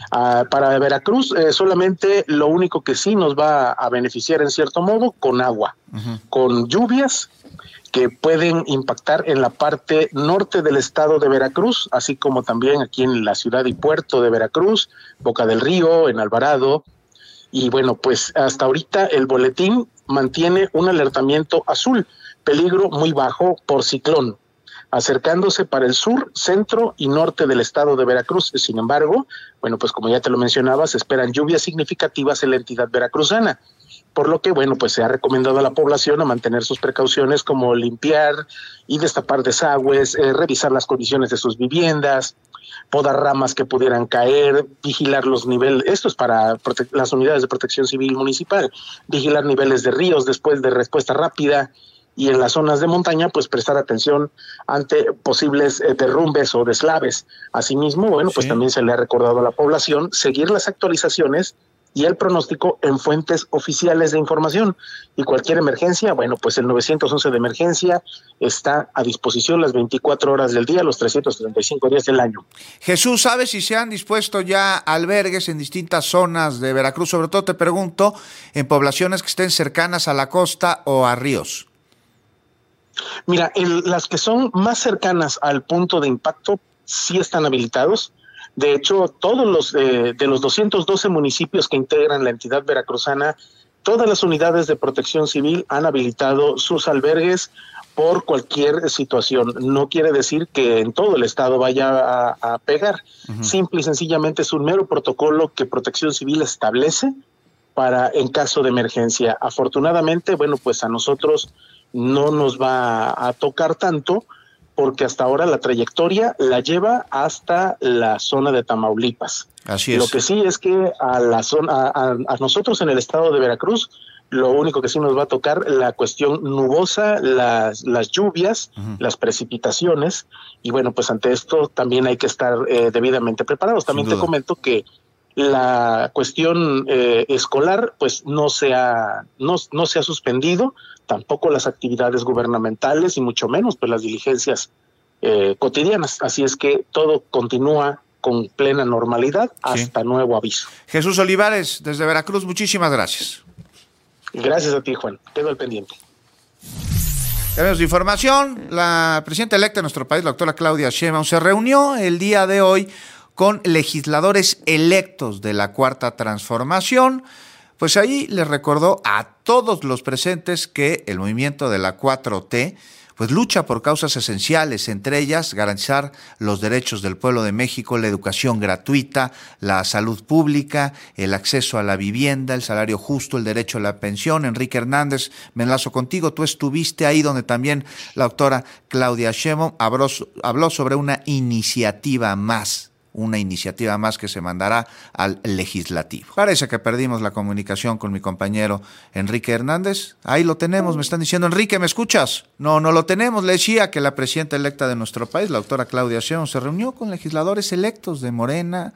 Uh, para Veracruz, eh, solamente lo único que sí nos va a beneficiar en cierto modo, con agua, uh-huh. con lluvias que pueden impactar en la parte norte del estado de Veracruz, así como también aquí en la ciudad y puerto de Veracruz, Boca del Río, en Alvarado. Y bueno, pues hasta ahorita el boletín mantiene un alertamiento azul, peligro muy bajo por ciclón, acercándose para el sur, centro y norte del estado de Veracruz. Sin embargo, bueno, pues como ya te lo mencionaba, se esperan lluvias significativas en la entidad veracruzana, por lo que, bueno, pues se ha recomendado a la población a mantener sus precauciones como limpiar y destapar desagües, eh, revisar las condiciones de sus viviendas, podar ramas que pudieran caer, vigilar los niveles, esto es para prote- las unidades de protección civil municipal, vigilar niveles de ríos después de respuesta rápida, y en las zonas de montaña, pues prestar atención ante posibles eh, derrumbes o deslaves. Asimismo, bueno, pues sí. también se le ha recordado a la población seguir las actualizaciones y el pronóstico en fuentes oficiales de información. Y cualquier emergencia, bueno, pues el nueve once de emergencia está a disposición las veinticuatro horas del día, los trescientos treinta y cinco días del año. Jesús, ¿sabes si se han dispuesto ya albergues en distintas zonas de Veracruz? Sobre todo te pregunto, en poblaciones que estén cercanas a la costa o a ríos. Mira, el, las que son más cercanas al punto de impacto sí están habilitados. De hecho, todos los eh, de los doscientos doce municipios que integran la entidad veracruzana, todas las unidades de protección civil han habilitado sus albergues por cualquier situación. No quiere decir que en todo el estado vaya a, a pegar. Uh-huh. Simple y sencillamente es un mero protocolo que Protección Civil establece para en caso de emergencia. Afortunadamente, bueno, pues a nosotros no nos va a tocar tanto, porque hasta ahora la trayectoria la lleva hasta la zona de Tamaulipas. Así es. Lo que sí es que a la zona, a, a nosotros en el estado de Veracruz, lo único que sí nos va a tocar la cuestión nubosa, las, las lluvias, uh-huh. las precipitaciones, y bueno, pues ante esto también hay que estar eh, debidamente preparados. También te comento que la cuestión eh, escolar, pues no se ha, no, no se ha suspendido, tampoco las actividades gubernamentales y mucho menos pues las diligencias eh, cotidianas. Así es que todo continúa con plena normalidad hasta sí. nuevo aviso. Jesús Olivares, desde Veracruz, muchísimas gracias. Gracias a ti, Juan. Quedo al pendiente. Cambiamos de información. La presidenta electa de nuestro país, la doctora Claudia Sheinbaum, se reunió el día de hoy con legisladores electos de la Cuarta Transformación. Pues ahí les recordó a todos los presentes que el movimiento de la cuatro T pues lucha por causas esenciales, entre ellas garantizar los derechos del pueblo de México, la educación gratuita, la salud pública, el acceso a la vivienda, el salario justo, el derecho a la pensión. Enrique Hernández, me enlazo contigo, tú estuviste ahí donde también la doctora Claudia Sheinbaum habló, habló sobre una iniciativa más. Una iniciativa más que se mandará al legislativo. Parece que perdimos la comunicación con mi compañero Enrique Hernández. Ahí lo tenemos, me están diciendo, Enrique, ¿me escuchas? No, no lo tenemos. Le decía que la presidenta electa de nuestro país, la doctora Claudia Sheinbaum, se reunió con legisladores electos de Morena,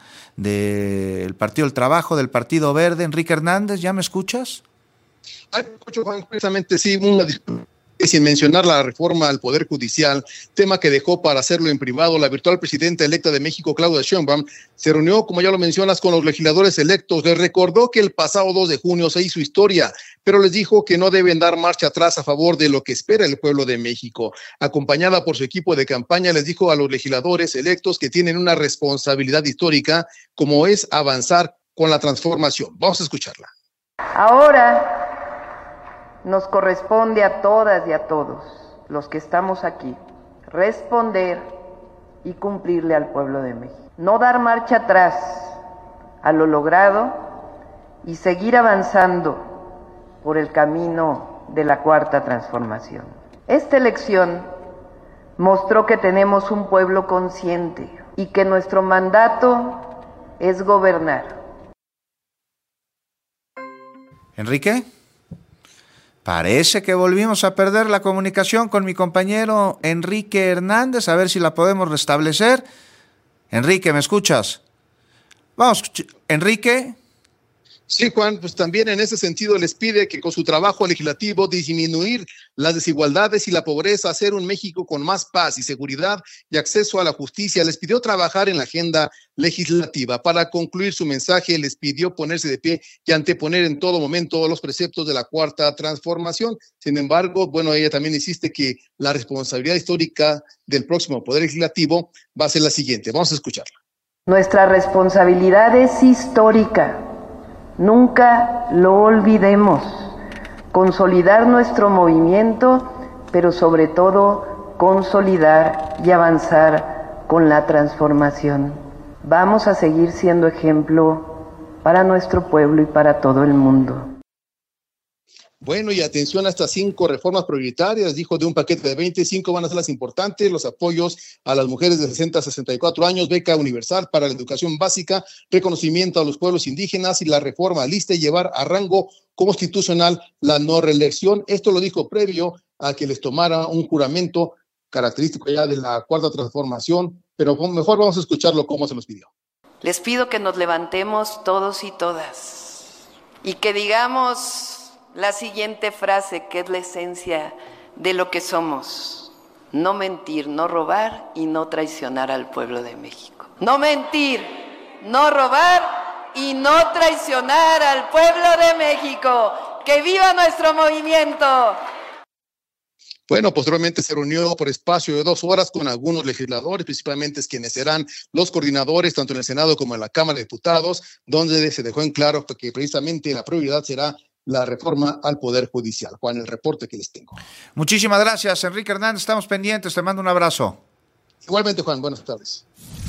del Partido del Trabajo, del Partido Verde. Enrique Hernández, ¿ya me escuchas? Ay, me escucho, Juan, precisamente sí, una discusión. Sin mencionar la reforma al Poder Judicial, tema que dejó para hacerlo en privado. La virtual presidenta electa de México, Claudia Sheinbaum, se reunió, como ya lo mencionas, con los legisladores electos. Les recordó que el pasado dos de junio se hizo historia, pero les dijo que no deben dar marcha atrás a favor de lo que espera el pueblo de México. Acompañada por su equipo de campaña, les dijo a los legisladores electos que tienen una responsabilidad histórica, como es avanzar con la transformación. Vamos a escucharla. Ahora nos corresponde a todas y a todos los que estamos aquí responder y cumplirle al pueblo de México. No dar marcha atrás a lo logrado y seguir avanzando por el camino de la Cuarta Transformación. Esta elección mostró que tenemos un pueblo consciente y que nuestro mandato es gobernar. Enrique. Parece que volvimos a perder la comunicación con mi compañero Enrique Hernández, a ver si la podemos restablecer. Enrique, ¿me escuchas? Vamos, Enrique. Sí, Juan, pues también en ese sentido les pide que con su trabajo legislativo disminuir las desigualdades y la pobreza, hacer un México con más paz y seguridad y acceso a la justicia. Les pidió trabajar en la agenda legislativa. Para concluir su mensaje, les pidió ponerse de pie y anteponer en todo momento los preceptos de la Cuarta Transformación. Sin embargo, bueno, ella también insiste que la responsabilidad histórica del próximo Poder Legislativo va a ser la siguiente. Vamos a escucharla. Nuestra responsabilidad es histórica. Nunca lo olvidemos. Consolidar nuestro movimiento, pero sobre todo consolidar y avanzar con la transformación. Vamos a seguir siendo ejemplo para nuestro pueblo y para todo el mundo. Bueno, y atención a estas cinco reformas prioritarias, dijo de un paquete de veinticinco van a ser las importantes: los apoyos a las mujeres de sesenta a sesenta y cuatro años, beca universal para la educación básica, reconocimiento a los pueblos indígenas y la reforma al I S S S T E, llevar a rango constitucional la no reelección. Esto lo dijo previo a que les tomara un juramento característico ya de la Cuarta Transformación, pero mejor vamos a escucharlo cómo se los pidió. Les pido que nos levantemos todos y todas y que digamos la siguiente frase, que es la esencia de lo que somos: no mentir, no robar y no traicionar al pueblo de México. No mentir, no robar y no traicionar al pueblo de México. ¡Que viva nuestro movimiento! Bueno, posteriormente se reunió por espacio de dos horas con algunos legisladores, principalmente quienes serán los coordinadores tanto en el Senado como en la Cámara de Diputados, donde se dejó en claro que precisamente la prioridad será la reforma al Poder Judicial. Juan, el reporte que les tengo. Muchísimas gracias, Enrique Hernández. Estamos pendientes. Te mando un abrazo. Igualmente, Juan. Buenas tardes.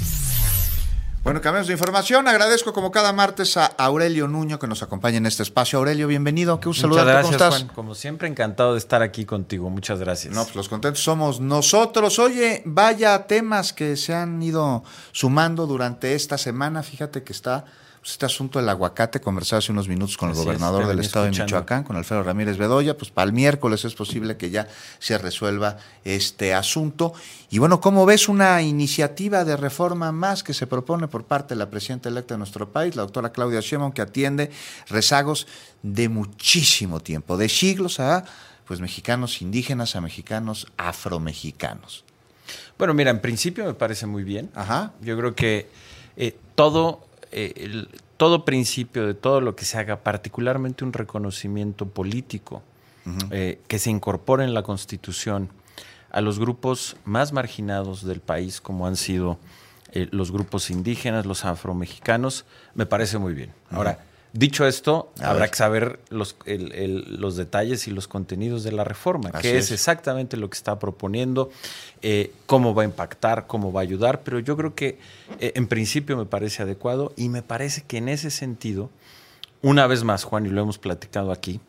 Bueno, cambiamos de información. Agradezco como cada martes a Aurelio Nuño que nos acompaña en este espacio. Aurelio, bienvenido. Qué gusto saludarte. Muchas gracias, ¿Cómo estás? Juan. Como siempre, encantado de estar aquí contigo. Muchas gracias. No, pues los contentos somos nosotros. Oye, vaya temas que se han ido sumando durante esta semana. Fíjate que está este asunto del aguacate. Conversaba hace unos minutos con el Así gobernador es, del estado escuchando. de Michoacán, con Alfredo Ramírez Bedoya. Pues para el miércoles es posible que ya se resuelva este asunto. Y bueno, ¿cómo ves una iniciativa de reforma más que se propone por parte de la presidenta electa de nuestro país, la doctora Claudia Sheinbaum, que atiende rezagos de muchísimo tiempo, de siglos a pues mexicanos indígenas, a mexicanos afromexicanos? Bueno, mira, en principio me parece muy bien. Ajá. Yo creo que eh, todo... Eh, el, todo principio de todo lo que se haga, particularmente un reconocimiento político, uh-huh. eh, que se incorpore en la Constitución a los grupos más marginados del país, como han sido eh, los grupos indígenas, los afromexicanos, me parece muy bien. Uh-huh. Ahora, dicho esto, a habrá ver. que saber los, el, el, los detalles y los contenidos de la reforma, Así que es. es exactamente lo que está proponiendo, eh, cómo va a impactar, cómo va a ayudar, pero yo creo que eh, en principio me parece adecuado y me parece que en ese sentido, una vez más, Juan, y lo hemos platicado aquí,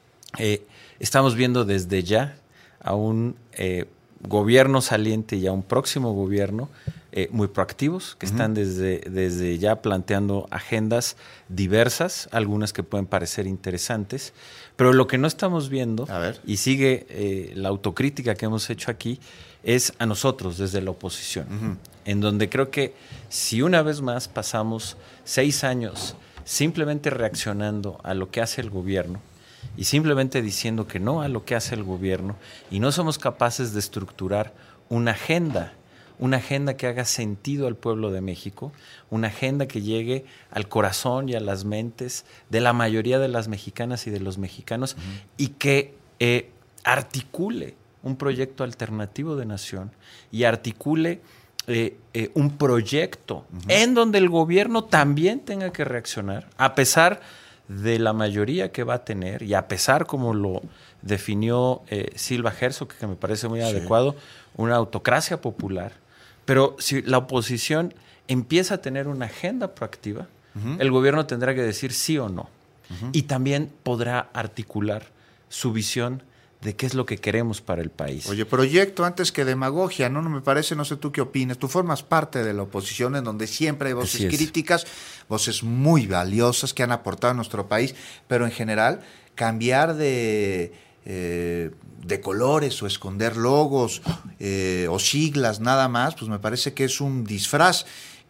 eh, estamos viendo desde ya a un eh, gobierno saliente y a un próximo gobierno Eh, muy proactivos, que uh-huh. están desde, desde ya planteando agendas diversas, algunas que pueden parecer interesantes, pero lo que no estamos viendo, a ver. y sigue eh, la autocrítica que hemos hecho aquí, es a nosotros desde la oposición, uh-huh. en donde creo que si una vez más pasamos seis años simplemente reaccionando a lo que hace el gobierno y simplemente diciendo que no a lo que hace el gobierno y no somos capaces de estructurar una agenda una agenda que haga sentido al pueblo de México, una agenda que llegue al corazón y a las mentes de la mayoría de las mexicanas y de los mexicanos uh-huh. y que eh, articule un proyecto alternativo de nación y articule eh, eh, un proyecto uh-huh. en donde el gobierno también tenga que reaccionar, a pesar de la mayoría que va a tener y a pesar, como lo definió eh, Silva Herzog, que me parece muy sí. adecuado, una autocracia popular. Pero si la oposición empieza a tener una agenda proactiva, uh-huh. el gobierno tendrá que decir sí o no. Uh-huh. Y también podrá articular su visión de qué es lo que queremos para el país. Oye, proyecto antes que demagogia, ¿no? No me parece, no sé tú qué opinas. Tú formas parte de la oposición en donde siempre hay voces críticas, voces muy valiosas que han aportado a nuestro país, pero en general cambiar de... Eh, de colores o esconder logos eh, o siglas nada más, pues me parece que es un disfraz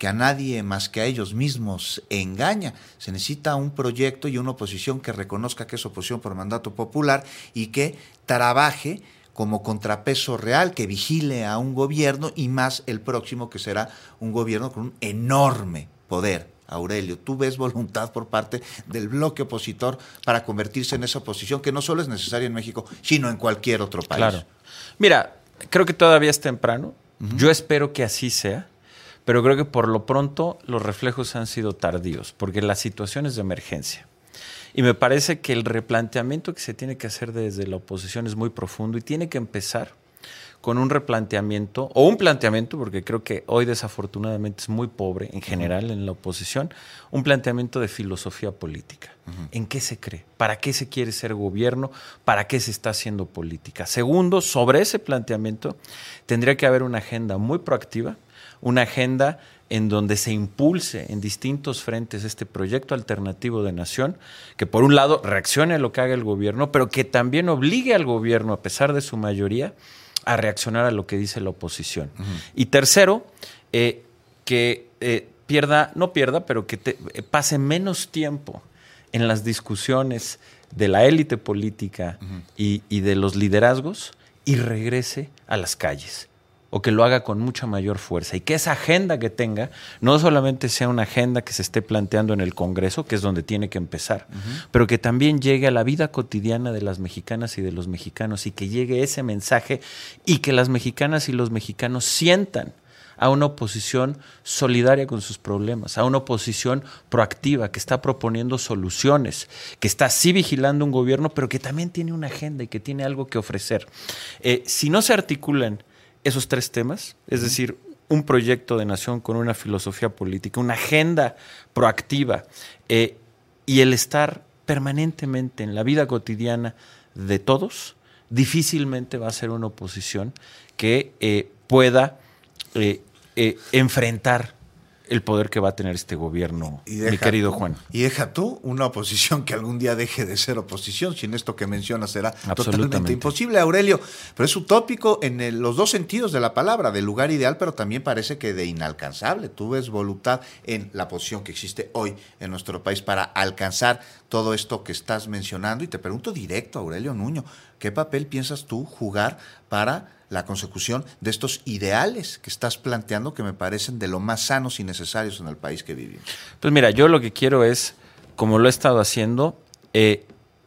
que a nadie más que a ellos mismos engaña. Se necesita un proyecto y una oposición que reconozca que es oposición por mandato popular y que trabaje como contrapeso real, que vigile a un gobierno y más el próximo, que será un gobierno con un enorme poder. Aurelio, ¿tú ves voluntad por parte del bloque opositor para convertirse en esa oposición que no solo es necesaria en México, sino en cualquier otro país? Claro. Mira, creo que todavía es temprano. Uh-huh. Yo espero que así sea, pero creo que por lo pronto los reflejos han sido tardíos, porque la situación es de emergencia. Y me parece que el replanteamiento que se tiene que hacer desde la oposición es muy profundo y tiene que empezar con un replanteamiento, o un planteamiento, porque creo que hoy desafortunadamente es muy pobre en general en la oposición, un planteamiento de filosofía política. Uh-huh. ¿En qué se cree? ¿Para qué se quiere ser gobierno? ¿Para qué se está haciendo política? Segundo, sobre ese planteamiento tendría que haber una agenda muy proactiva, una agenda en donde se impulse en distintos frentes este proyecto alternativo de nación, que por un lado reaccione a lo que haga el gobierno, pero que también obligue al gobierno, a pesar de su mayoría, a reaccionar a lo que dice la oposición. Uh-huh. Y tercero, eh, que eh, pierda, no pierda, pero que te, eh, pase menos tiempo en las discusiones de la élite política uh-huh. y, y de los liderazgos y regrese a las calles, o que lo haga con mucha mayor fuerza, y que esa agenda que tenga no solamente sea una agenda que se esté planteando en el Congreso, que es donde tiene que empezar, uh-huh. pero que también llegue a la vida cotidiana de las mexicanas y de los mexicanos, y que llegue ese mensaje y que las mexicanas y los mexicanos sientan a una oposición solidaria con sus problemas, a una oposición proactiva que está proponiendo soluciones, que está sí vigilando un gobierno, pero que también tiene una agenda y que tiene algo que ofrecer. Eh, si no se articulan esos tres temas, es decir, un proyecto de nación con una filosofía política, una agenda proactiva eh, y el estar permanentemente en la vida cotidiana de todos, difícilmente va a ser una oposición que eh, pueda eh, eh, enfrentar el poder que va a tener este gobierno, mi querido tú, Juan. Y deja tú una oposición que algún día deje de ser oposición, sin esto que mencionas será totalmente imposible, Aurelio. Pero es utópico en el, los dos sentidos de la palabra, de lugar ideal, pero también parece que de inalcanzable. Tú ves voluntad en la posición que existe hoy en nuestro país para alcanzar todo esto que estás mencionando. Y te pregunto directo, Aurelio Nuño, ¿qué papel piensas tú jugar para la consecución de estos ideales que estás planteando, que me parecen de lo más sanos y necesarios en el país que vivimos? Pues mira, yo lo que quiero es, como lo he estado haciendo, eh,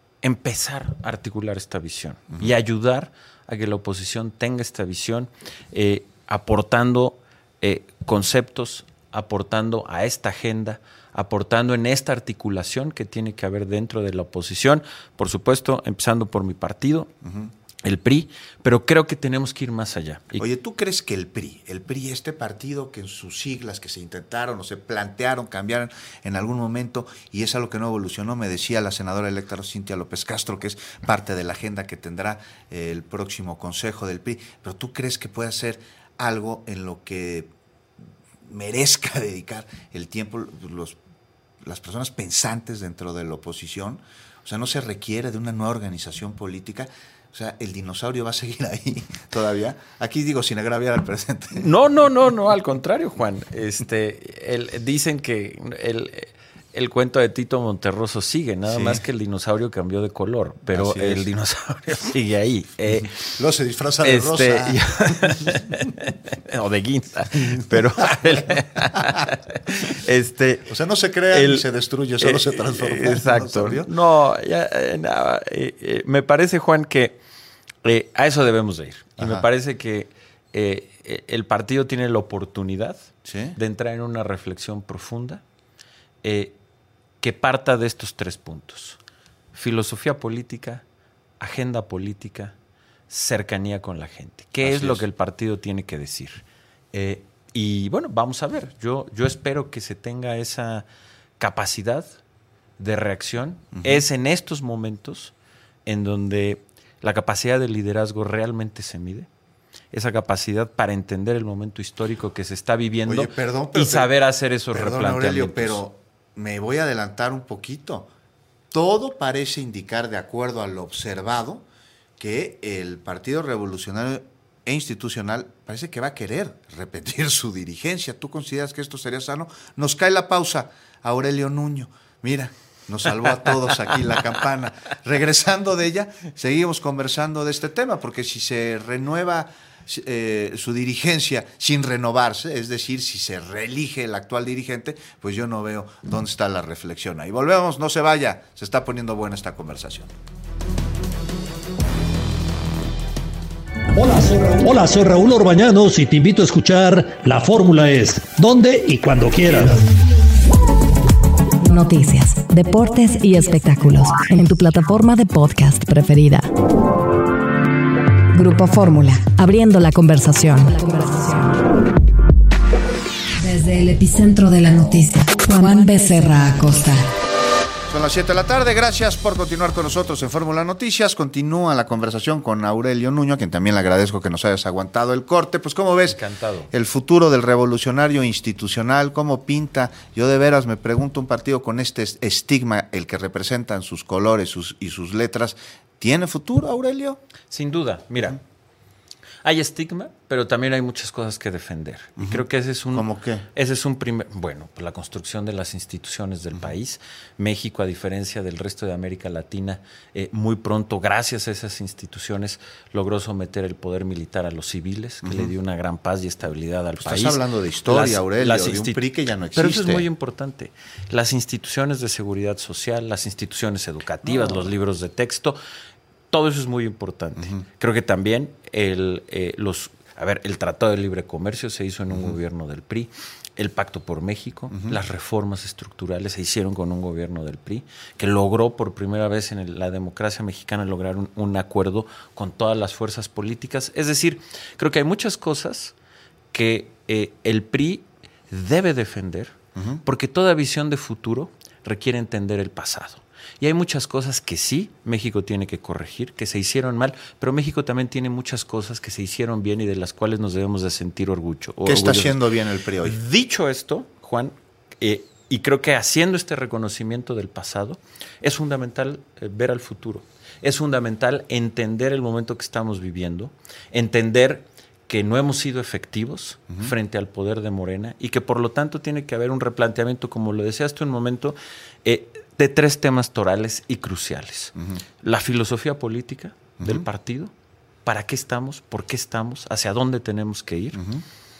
empezar a articular esta visión uh-huh. y ayudar a que la oposición tenga esta visión, eh, aportando eh, conceptos, aportando a esta agenda, aportando en esta articulación que tiene que haber dentro de la oposición, por supuesto, empezando por mi partido, uh-huh. el P R I, pero creo que tenemos que ir más allá. Y Oye, ¿tú crees que el P R I, el P R I, este partido que en sus siglas que se intentaron o se plantearon cambiar en algún momento, y es algo que no evolucionó, me decía la senadora electa Cintia López Castro, que es parte de la agenda que tendrá el próximo consejo del P R I, pero ¿tú crees que puede hacer algo en lo que merezca dedicar el tiempo los, las personas pensantes dentro de la oposición? O sea, no se requiere de una nueva organización política. O sea, ¿el dinosaurio va a seguir ahí todavía? Aquí digo sin agraviar al presente. No, no, no, no, al contrario, Juan. Este, el, dicen que el, el cuento de Tito Monterroso sigue, nada sí. más que el dinosaurio cambió de color, pero Así el es. dinosaurio sigue ahí. Eh, Luego se disfraza de este, rosa. Y, o de guinda, pero... El, este, o sea, no se crea el, ni se destruye, solo eh, se transforma. Exacto. No, ya, eh, no eh, eh, me parece, Juan, que Eh, a eso debemos de ir. Y Ajá. me parece que eh, el partido tiene la oportunidad ¿Sí? de entrar en una reflexión profunda eh, que parta de estos tres puntos. Filosofía política, agenda política, cercanía con la gente. ¿Qué Así es lo es. que el partido tiene que decir? Eh, y bueno, vamos a ver. Yo, yo espero que se tenga esa capacidad de reacción. Uh-huh. Es en estos momentos en donde la capacidad de liderazgo realmente se mide, esa capacidad para entender el momento histórico que se está viviendo. Oye, perdón, pero y saber te, hacer esos perdón, replanteamientos. Aurelio, pero me voy a adelantar un poquito. Todo parece indicar, de acuerdo a lo observado, que el Partido Revolucionario e institucional parece que va a querer repetir su dirigencia. ¿Tú consideras que esto sería sano? Nos cae la pausa. Aurelio Nuño, mira, nos salvó a todos aquí la campana. Regresando de ella, seguimos conversando de este tema, porque si se renueva eh, su dirigencia sin renovarse, es decir, si se reelige el actual dirigente, pues yo no veo dónde está la reflexión ahí. Volvemos, no se vaya, se está poniendo buena esta conversación. Hola soy, Raúl. Hola, soy Raúl Orbañanos y te invito a escuchar La Fórmula Es, donde y cuando quieras. Noticias, deportes y espectáculos en tu plataforma de podcast preferida. Grupo Fórmula, abriendo la conversación. Desde el epicentro de la noticia, Juan Becerra Acosta. Son las siete de la tarde, gracias por continuar con nosotros en Fórmula Noticias. Continúa la conversación con Aurelio Nuño, a quien también le agradezco que nos hayas aguantado el corte. Pues, ¿cómo ves? Encantado. El futuro del revolucionario institucional, ¿cómo pinta? Yo de veras me pregunto, un partido con este estigma, el que representan sus colores sus, y sus letras, ¿tiene futuro, Aurelio? Sin duda, mira. Uh-huh. Hay estigma, pero también hay muchas cosas que defender. Uh-huh. Y creo que ese es un... ¿Cómo qué? Ese es un primer... Bueno, pues la construcción de las instituciones del uh-huh. país. México, a diferencia del resto de América Latina, eh, muy pronto, gracias a esas instituciones, logró someter el poder militar a los civiles, que uh-huh. le dio una gran paz y estabilidad al pues país. Estás hablando de historia, las, Aurelio, las insti- de un P R I que ya no existe. Pero eso es muy importante. Las instituciones de seguridad social, las instituciones educativas, no. los libros de texto... Todo eso es muy importante. Uh-huh. Creo que también el, eh, los, a ver, el Tratado de Libre Comercio se hizo en un uh-huh. gobierno del P R I, el Pacto por México, uh-huh. las reformas estructurales se hicieron con un gobierno del P R I, que logró por primera vez en el, la democracia mexicana lograr un, un acuerdo con todas las fuerzas políticas. Es decir, creo que hay muchas cosas que eh, el P R I debe defender, uh-huh. porque toda visión de futuro requiere entender el pasado. Y hay muchas cosas que sí, México tiene que corregir, que se hicieron mal, pero México también tiene muchas cosas que se hicieron bien y de las cuales nos debemos de sentir orgullo. ¿Qué está haciendo bien el P R I hoy? Dicho esto, Juan, eh, y creo que haciendo este reconocimiento del pasado, es fundamental eh, ver al futuro. Es fundamental entender el momento que estamos viviendo, entender que no hemos sido efectivos uh-huh. frente al poder de Morena y que por lo tanto tiene que haber un replanteamiento, como lo deseaste un momento, eh, de tres temas torales y cruciales. Uh-huh. La filosofía política uh-huh. del partido, para qué estamos, por qué estamos, hacia dónde tenemos que ir. Uh-huh.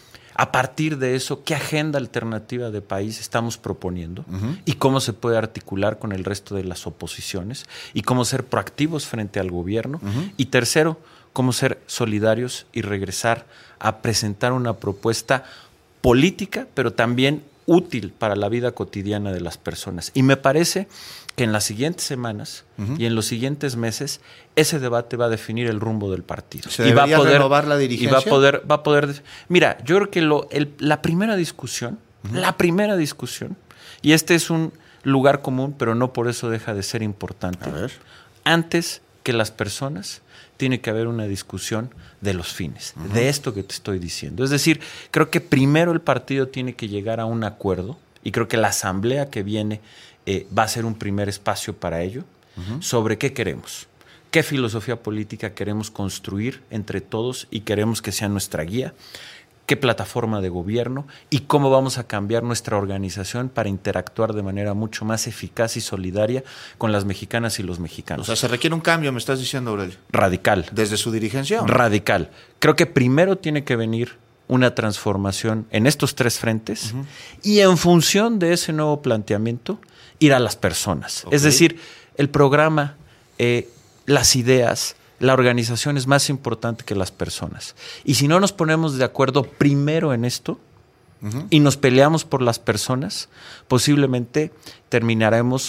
A partir de eso, qué agenda alternativa de país estamos proponiendo uh-huh. y cómo se puede articular con el resto de las oposiciones y cómo ser proactivos frente al gobierno. Uh-huh. Y tercero, cómo ser solidarios y regresar a presentar una propuesta política, pero también útil para la vida cotidiana de las personas. Y me parece que en las siguientes semanas uh-huh. y en los siguientes meses ese debate va a definir el rumbo del partido. ¿Se debería renovar la dirigencia? Y va a poder, va a poder. Mira, yo creo que lo, el, la primera discusión, uh-huh. la primera discusión, y este es un lugar común, pero no por eso deja de ser importante. A ver. Antes que las personas, tiene que haber una discusión de los fines, uh-huh. de esto que te estoy diciendo. Es decir, creo que primero el partido tiene que llegar a un acuerdo, y creo que la asamblea que viene eh, va a ser un primer espacio para ello, uh-huh. sobre qué queremos, qué filosofía política queremos construir entre todos y queremos que sea nuestra guía, qué plataforma de gobierno y cómo vamos a cambiar nuestra organización para interactuar de manera mucho más eficaz y solidaria con las mexicanas y los mexicanos. O sea, se requiere un cambio, me estás diciendo, Aurelio. Radical. ¿Desde su dirigencia? ¿O no? Radical. Creo que primero tiene que venir una transformación en estos tres frentes uh-huh. y en función de ese nuevo planteamiento ir a las personas. Okay. Es decir, el programa, eh, las ideas, la organización es más importante que las personas. Y si no nos ponemos de acuerdo primero en esto uh-huh. y nos peleamos por las personas, posiblemente terminaremos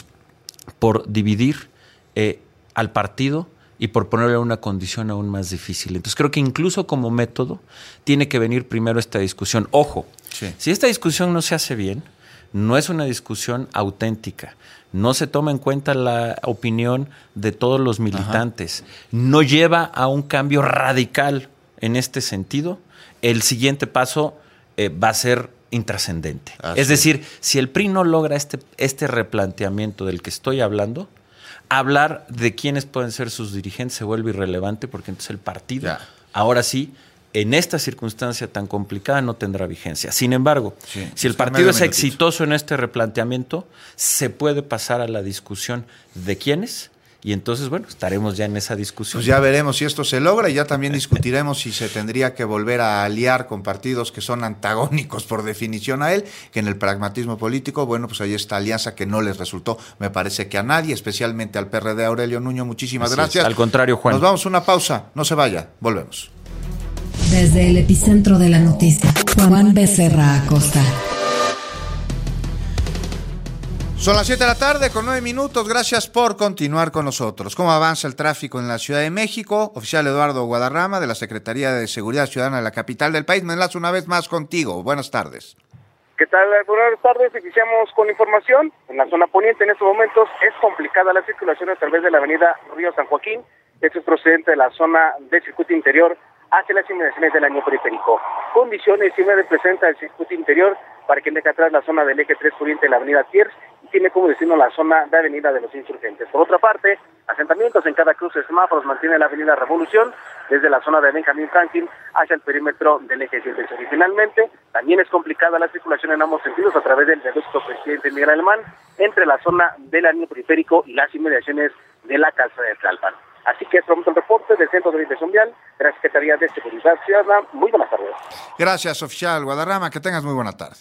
por dividir eh, al partido y por ponerle una condición aún más difícil. Entonces creo que incluso como método tiene que venir primero esta discusión. Ojo, sí. si esta discusión no se hace bien, no es una discusión auténtica. No se toma en cuenta la opinión de todos los militantes. Ajá. No lleva a un cambio radical en este sentido. El siguiente paso eh, va a ser intrascendente. Ah, es sí. decir, si el P R I no logra este, este replanteamiento del que estoy hablando, hablar de quiénes pueden ser sus dirigentes se vuelve irrelevante porque entonces el partido, ya. ahora sí, en esta circunstancia tan complicada no tendrá vigencia. Sin embargo, sí, si el partido es minutito. exitoso en este replanteamiento, se puede pasar a la discusión de quiénes. Y entonces, bueno, estaremos ya en esa discusión. Pues ya veremos si esto se logra y ya también discutiremos si se tendría que volver a aliar con partidos que son antagónicos por definición a él, que en el pragmatismo político, bueno, pues hay esta alianza que no les resultó, me parece que a nadie, especialmente al P R D. Aurelio Nuño, muchísimas Así gracias. Es. Al contrario, Juan. Nos vamos a una pausa, no se vaya, volvemos. Desde el epicentro de la noticia, Juan Becerra Acosta. Son las siete de la tarde con nueve minutos. Gracias por continuar con nosotros. ¿Cómo avanza el tráfico en la Ciudad de México? Oficial Eduardo Guadarrama, de la Secretaría de Seguridad Ciudadana de la capital del país. Me enlazo una vez más contigo. Buenas tardes. ¿Qué tal? Buenas tardes. Iniciamos con información. En la zona poniente en estos momentos es complicada la circulación a través de la avenida Río San Joaquín. Esto es procedente de la zona del circuito interior hacia las inmediaciones del año periférico. Condiciones similares presenta el circuito interior para quien deja atrás la zona del eje tres poniente de la avenida Tiers y tiene como destino la zona de avenida de los Insurgentes. Por otra parte, asentamientos en cada cruce de semáforos mantiene la avenida Revolución desde la zona de Benjamín Franklin hacia el perímetro del eje siete. Y finalmente, también es complicada la circulación en ambos sentidos a través del viaducto Presidente Miguel Alemán entre la zona del año periférico y las inmediaciones de la calzada de Tlalpan. Así que es pronto el reporte del Centro de Orientación Vial de la Secretaría de Seguridad Ciudadana. Muy buenas tardes. Gracias, oficial Guadarrama. Que tengas muy buena tarde.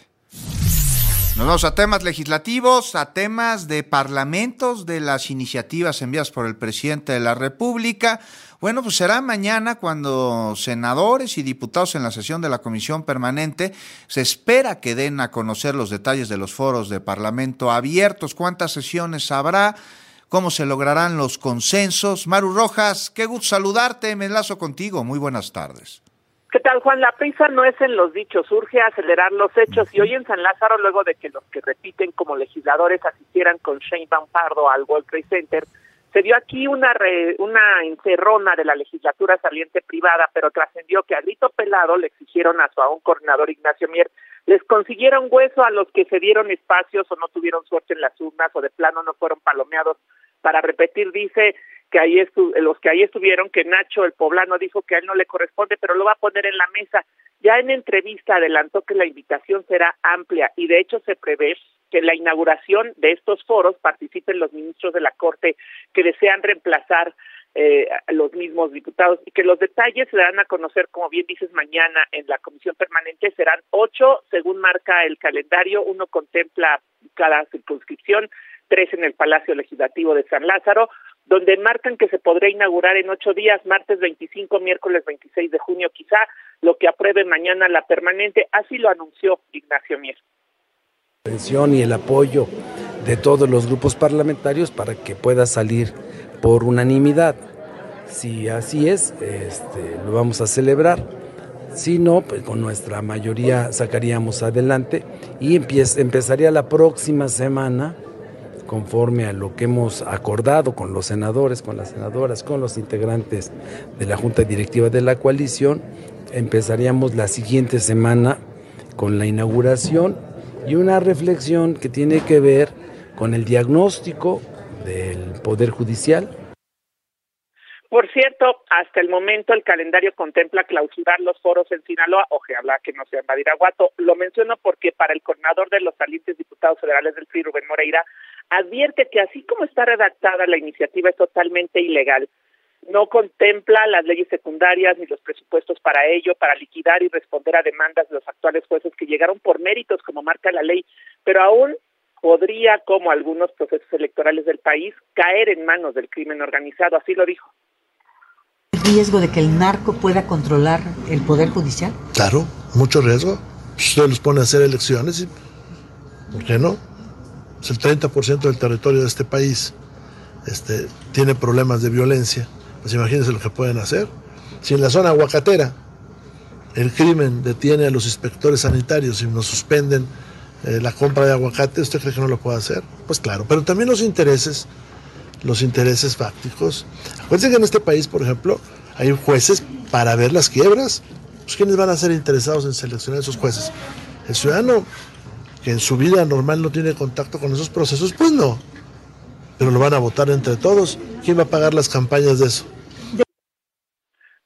Nos vamos a temas legislativos, a temas de parlamentos, de las iniciativas enviadas por el presidente de la República. Bueno, pues será mañana cuando senadores y diputados en la sesión de la Comisión Permanente se espera que den a conocer los detalles de los foros de Parlamento abiertos. ¿Cuántas sesiones habrá? ¿Cómo se lograrán los consensos? Maru Rojas, qué gusto saludarte, me enlazo contigo. Muy buenas tardes. ¿Qué tal, Juan? La prisa no es en los dichos, urge acelerar los hechos. Y hoy en San Lázaro, luego de que los que repiten como legisladores asistieran con Sheinbaum Pardo al World Trade Center, se dio aquí una re, una encerrona de la legislatura saliente privada, pero trascendió que a grito pelado le exigieron a su aún coordinador Ignacio Mier, les consiguieron hueso a los que se dieron espacios o no tuvieron suerte en las urnas o de plano no fueron palomeados para repetir. Dice que ahí estu- los que ahí estuvieron, que Nacho el poblano dijo que a él no le corresponde, pero lo va a poner en la mesa. Ya en entrevista adelantó que la invitación será amplia y de hecho se prevé que en la inauguración de estos foros participen los ministros de la Corte que desean reemplazar eh, a los mismos diputados y que los detalles se darán a conocer, como bien dices, mañana en la Comisión Permanente. Serán ocho, según marca el calendario. Uno contempla cada circunscripción, tres en el Palacio Legislativo de San Lázaro, donde marcan que se podrá inaugurar en ocho días, martes veinticinco, miércoles veintiséis de junio, quizá lo que apruebe mañana la permanente. Así lo anunció Ignacio Mier. Y el apoyo de todos los grupos parlamentarios para que pueda salir por unanimidad. Si así es, este, lo vamos a celebrar. Si no, pues con nuestra mayoría sacaríamos adelante y empieza, empezaría la próxima semana, conforme a lo que hemos acordado con los senadores, con las senadoras, con los integrantes de la Junta Directiva de la coalición, empezaríamos la siguiente semana con la inauguración y una reflexión que tiene que ver con el diagnóstico del Poder Judicial. Por cierto, hasta el momento el calendario contempla clausurar los foros en Sinaloa, ojalá que no sea en Badiraguato. Lo menciono porque para el coordinador de los salientes diputados federales del P R I, Rubén Moreira, advierte que así como está redactada la iniciativa es totalmente ilegal. No contempla las leyes secundarias ni los presupuestos para ello, para liquidar y responder a demandas de los actuales jueces que llegaron por méritos, como marca la ley, pero aún podría, como algunos procesos electorales del país, caer en manos del crimen organizado, así lo dijo. ¿Riesgo de que el narco pueda controlar el Poder Judicial? Claro, mucho riesgo. Usted los pone a hacer elecciones y ¿por qué no? Es el treinta por ciento del territorio de este país. Este, tiene problemas de violencia. Pues imagínense lo que pueden hacer. Si en la zona aguacatera el crimen detiene a los inspectores sanitarios y nos suspenden eh, la compra de aguacate, ¿usted cree que no lo puede hacer? Pues claro, pero también los intereses, los intereses fácticos. Acuérdense que en este país, por ejemplo, hay jueces para ver las quiebras. Pues ¿quiénes van a ser interesados en seleccionar esos jueces? El ciudadano que en su vida normal no tiene contacto con esos procesos, pues no. Pero lo van a votar entre todos. ¿Quién va a pagar las campañas de eso? Nacho Mier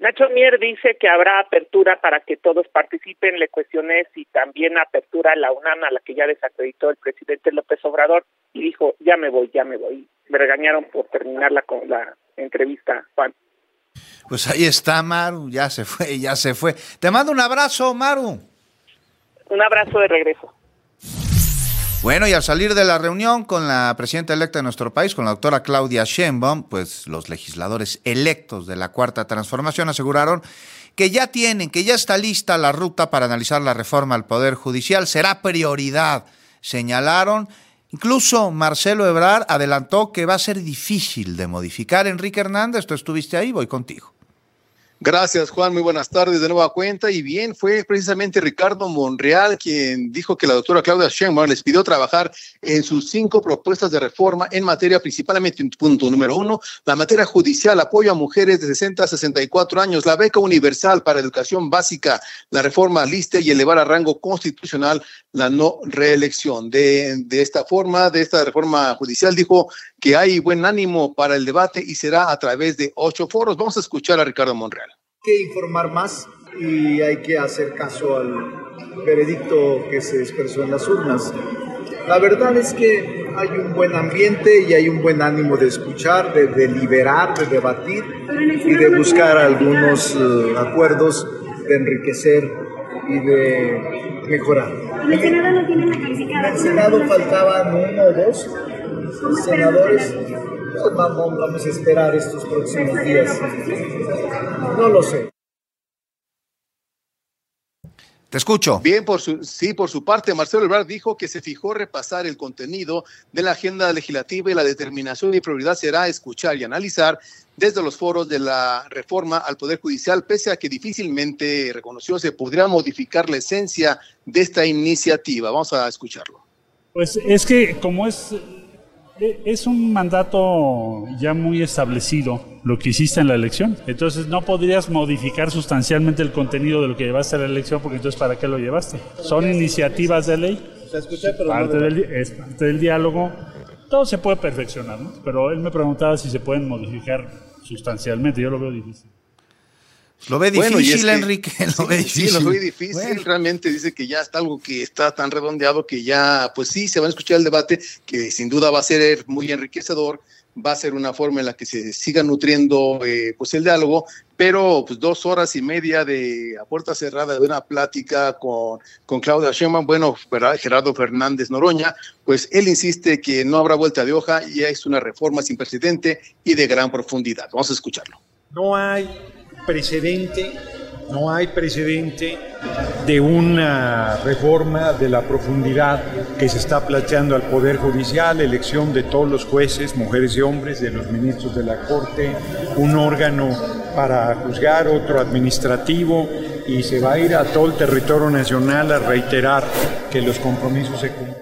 Mier dice que habrá apertura para que todos participen. Le cuestioné si también apertura a la UNAM, a la que ya desacreditó el presidente López Obrador, y dijo, ya me voy, ya me voy. Me regañaron por terminar la, la entrevista, Juan. Pues ahí está, Maru, ya se fue, ya se fue. Te mando un abrazo, Maru. Un abrazo de regreso. Bueno, y al salir de la reunión con la presidenta electa de nuestro país, con la doctora Claudia Sheinbaum, pues los legisladores electos de la Cuarta Transformación aseguraron que ya tienen, que ya está lista la ruta para analizar la reforma al Poder Judicial. Será prioridad, señalaron. Incluso Marcelo Ebrard adelantó que va a ser difícil de modificar. Enrique Hernández, tú estuviste ahí, voy contigo. Gracias, Juan. Muy buenas tardes de nueva cuenta. Y bien, fue precisamente Ricardo Monreal quien dijo que la doctora Claudia Sheinbaum les pidió trabajar en sus cinco propuestas de reforma en materia, principalmente en punto número uno, la materia judicial, apoyo a mujeres de sesenta a sesenta y cuatro años, la beca universal para educación básica, la reforma lista y elevar a rango constitucional la no reelección. De, de esta forma, de esta reforma judicial, dijo que hay buen ánimo para el debate y será a través de ocho foros. Vamos a escuchar a Ricardo Monreal. Hay que informar más y hay que hacer caso al veredicto que se expresó en las urnas. La verdad es que hay un buen ambiente y hay un buen ánimo de escuchar, de deliberar, de debatir y de buscar algunos uh, acuerdos, de enriquecer y de mejorar. ¿En el Senado no tienen la calificada? En el Senado faltaban uno o dos senadores. Pues vamos, vamos a esperar estos próximos días. No lo sé. Te escucho. Bien, por su, sí, por su parte, Marcelo Ebrard dijo que se fijó repasar el contenido de la agenda legislativa y la determinación y prioridad será escuchar y analizar desde los foros de la reforma al Poder Judicial, pese a que difícilmente reconoció se podría modificar la esencia de esta iniciativa. Vamos a escucharlo. Pues es que como es... Es un mandato ya muy establecido lo que hiciste en la elección, entonces no podrías modificar sustancialmente el contenido de lo que llevaste a la elección, porque entonces ¿para qué lo llevaste? Son iniciativas de ley, parte del, es parte del diálogo, todo se puede perfeccionar, ¿no? Pero él me preguntaba si se pueden modificar sustancialmente, yo lo veo difícil. Lo ve difícil, bueno, es que, Enrique, lo sí, ve difícil. Sí, lo ve difícil, bueno. Realmente dice que ya está algo que está tan redondeado que ya, pues sí, se va a escuchar el debate, que sin duda va a ser muy enriquecedor, va a ser una forma en la que se siga nutriendo eh, pues el diálogo, pero pues dos horas y media de a puerta cerrada de una plática con, con Claudia Sheinbaum, bueno, Gerardo Fernández Noroña, pues él insiste que no habrá vuelta de hoja y es una reforma sin precedente y de gran profundidad. Vamos a escucharlo. No hay precedente, no hay precedente de una reforma de la profundidad que se está planteando al Poder Judicial, elección de todos los jueces, mujeres y hombres, de los ministros de la Corte, un órgano para juzgar, otro administrativo, y se va a ir a todo el territorio nacional a reiterar que los compromisos se cumplen.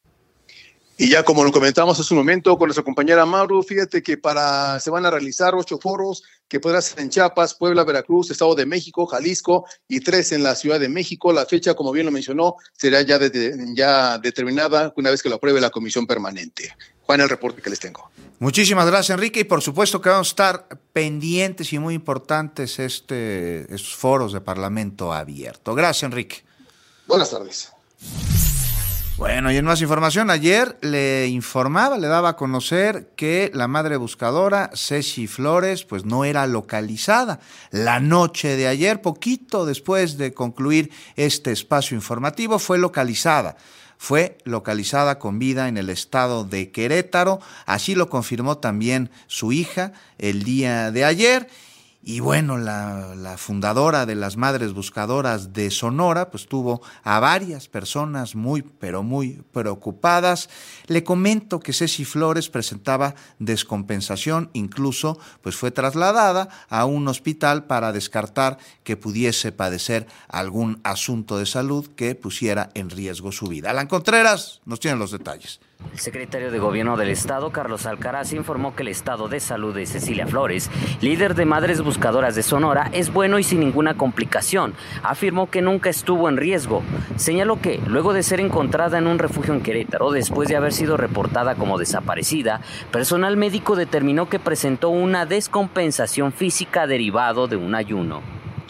Y ya como lo comentamos hace un momento con nuestra compañera Maru, fíjate que para se van a realizar ocho foros que podrán ser en Chiapas, Puebla, Veracruz, Estado de México, Jalisco y tres en la Ciudad de México. La fecha, como bien lo mencionó, será ya, de, ya determinada una vez que lo apruebe la Comisión Permanente. Juan, el reporte que les tengo. Muchísimas gracias, Enrique, y por supuesto que vamos a estar pendientes y muy importantes este, estos foros de Parlamento abierto. Gracias, Enrique. Buenas tardes. Bueno, y en más información, ayer le informaba, le daba a conocer que la madre buscadora, Ceci Flores, pues no era localizada. La noche de ayer, poquito después de concluir este espacio informativo, fue localizada. Fue localizada con vida en el estado de Querétaro, así lo confirmó también su hija el día de ayer. Y bueno, la, la fundadora de las Madres Buscadoras de Sonora, pues tuvo a varias personas muy, pero muy preocupadas. Le comento que Ceci Flores presentaba descompensación, incluso pues fue trasladada a un hospital para descartar que pudiese padecer algún asunto de salud que pusiera en riesgo su vida. Alan Contreras nos tiene los detalles. El secretario de Gobierno del Estado, Carlos Alcaraz, informó que el estado de salud de Cecilia Flores, líder de Madres Buscadoras de Sonora, es bueno y sin ninguna complicación. Afirmó que nunca estuvo en riesgo. Señaló que, luego de ser encontrada en un refugio en Querétaro, después de haber sido reportada como desaparecida, personal médico determinó que presentó una descompensación física derivado de un ayuno.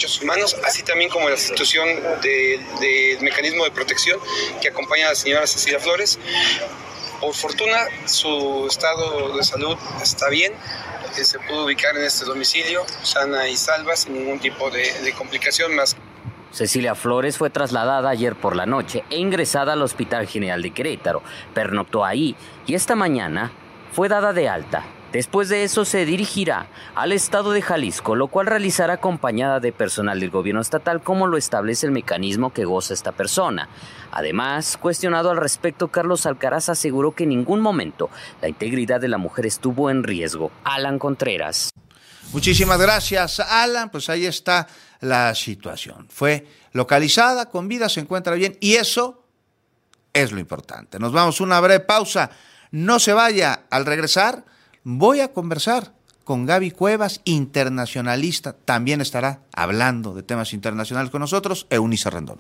Derechos Humanos, así también como la institución del de, de mecanismo de protección que acompaña a la señora Cecilia Flores. Por fortuna, su estado de salud está bien, eh, se pudo ubicar en este domicilio, sana y salva, sin ningún tipo de, de complicación más. Cecilia Flores fue trasladada ayer por la noche e ingresada al Hospital General de Querétaro. Pernoctó ahí y esta mañana fue dada de alta. Después de eso se dirigirá al estado de Jalisco, lo cual realizará acompañada de personal del gobierno estatal, como lo establece el mecanismo que goza esta persona. Además, cuestionado al respecto, Carlos Alcaraz aseguró que en ningún momento la integridad de la mujer estuvo en riesgo. Alan Contreras. Muchísimas gracias, Alan. Pues ahí está la situación. Fue localizada, con vida, se encuentra bien y eso es lo importante. Nos vamos a una breve pausa. No se vaya. Al regresar, voy a conversar con Gaby Cuevas, internacionalista. También estará hablando de temas internacionales con nosotros, Eunice Rendón.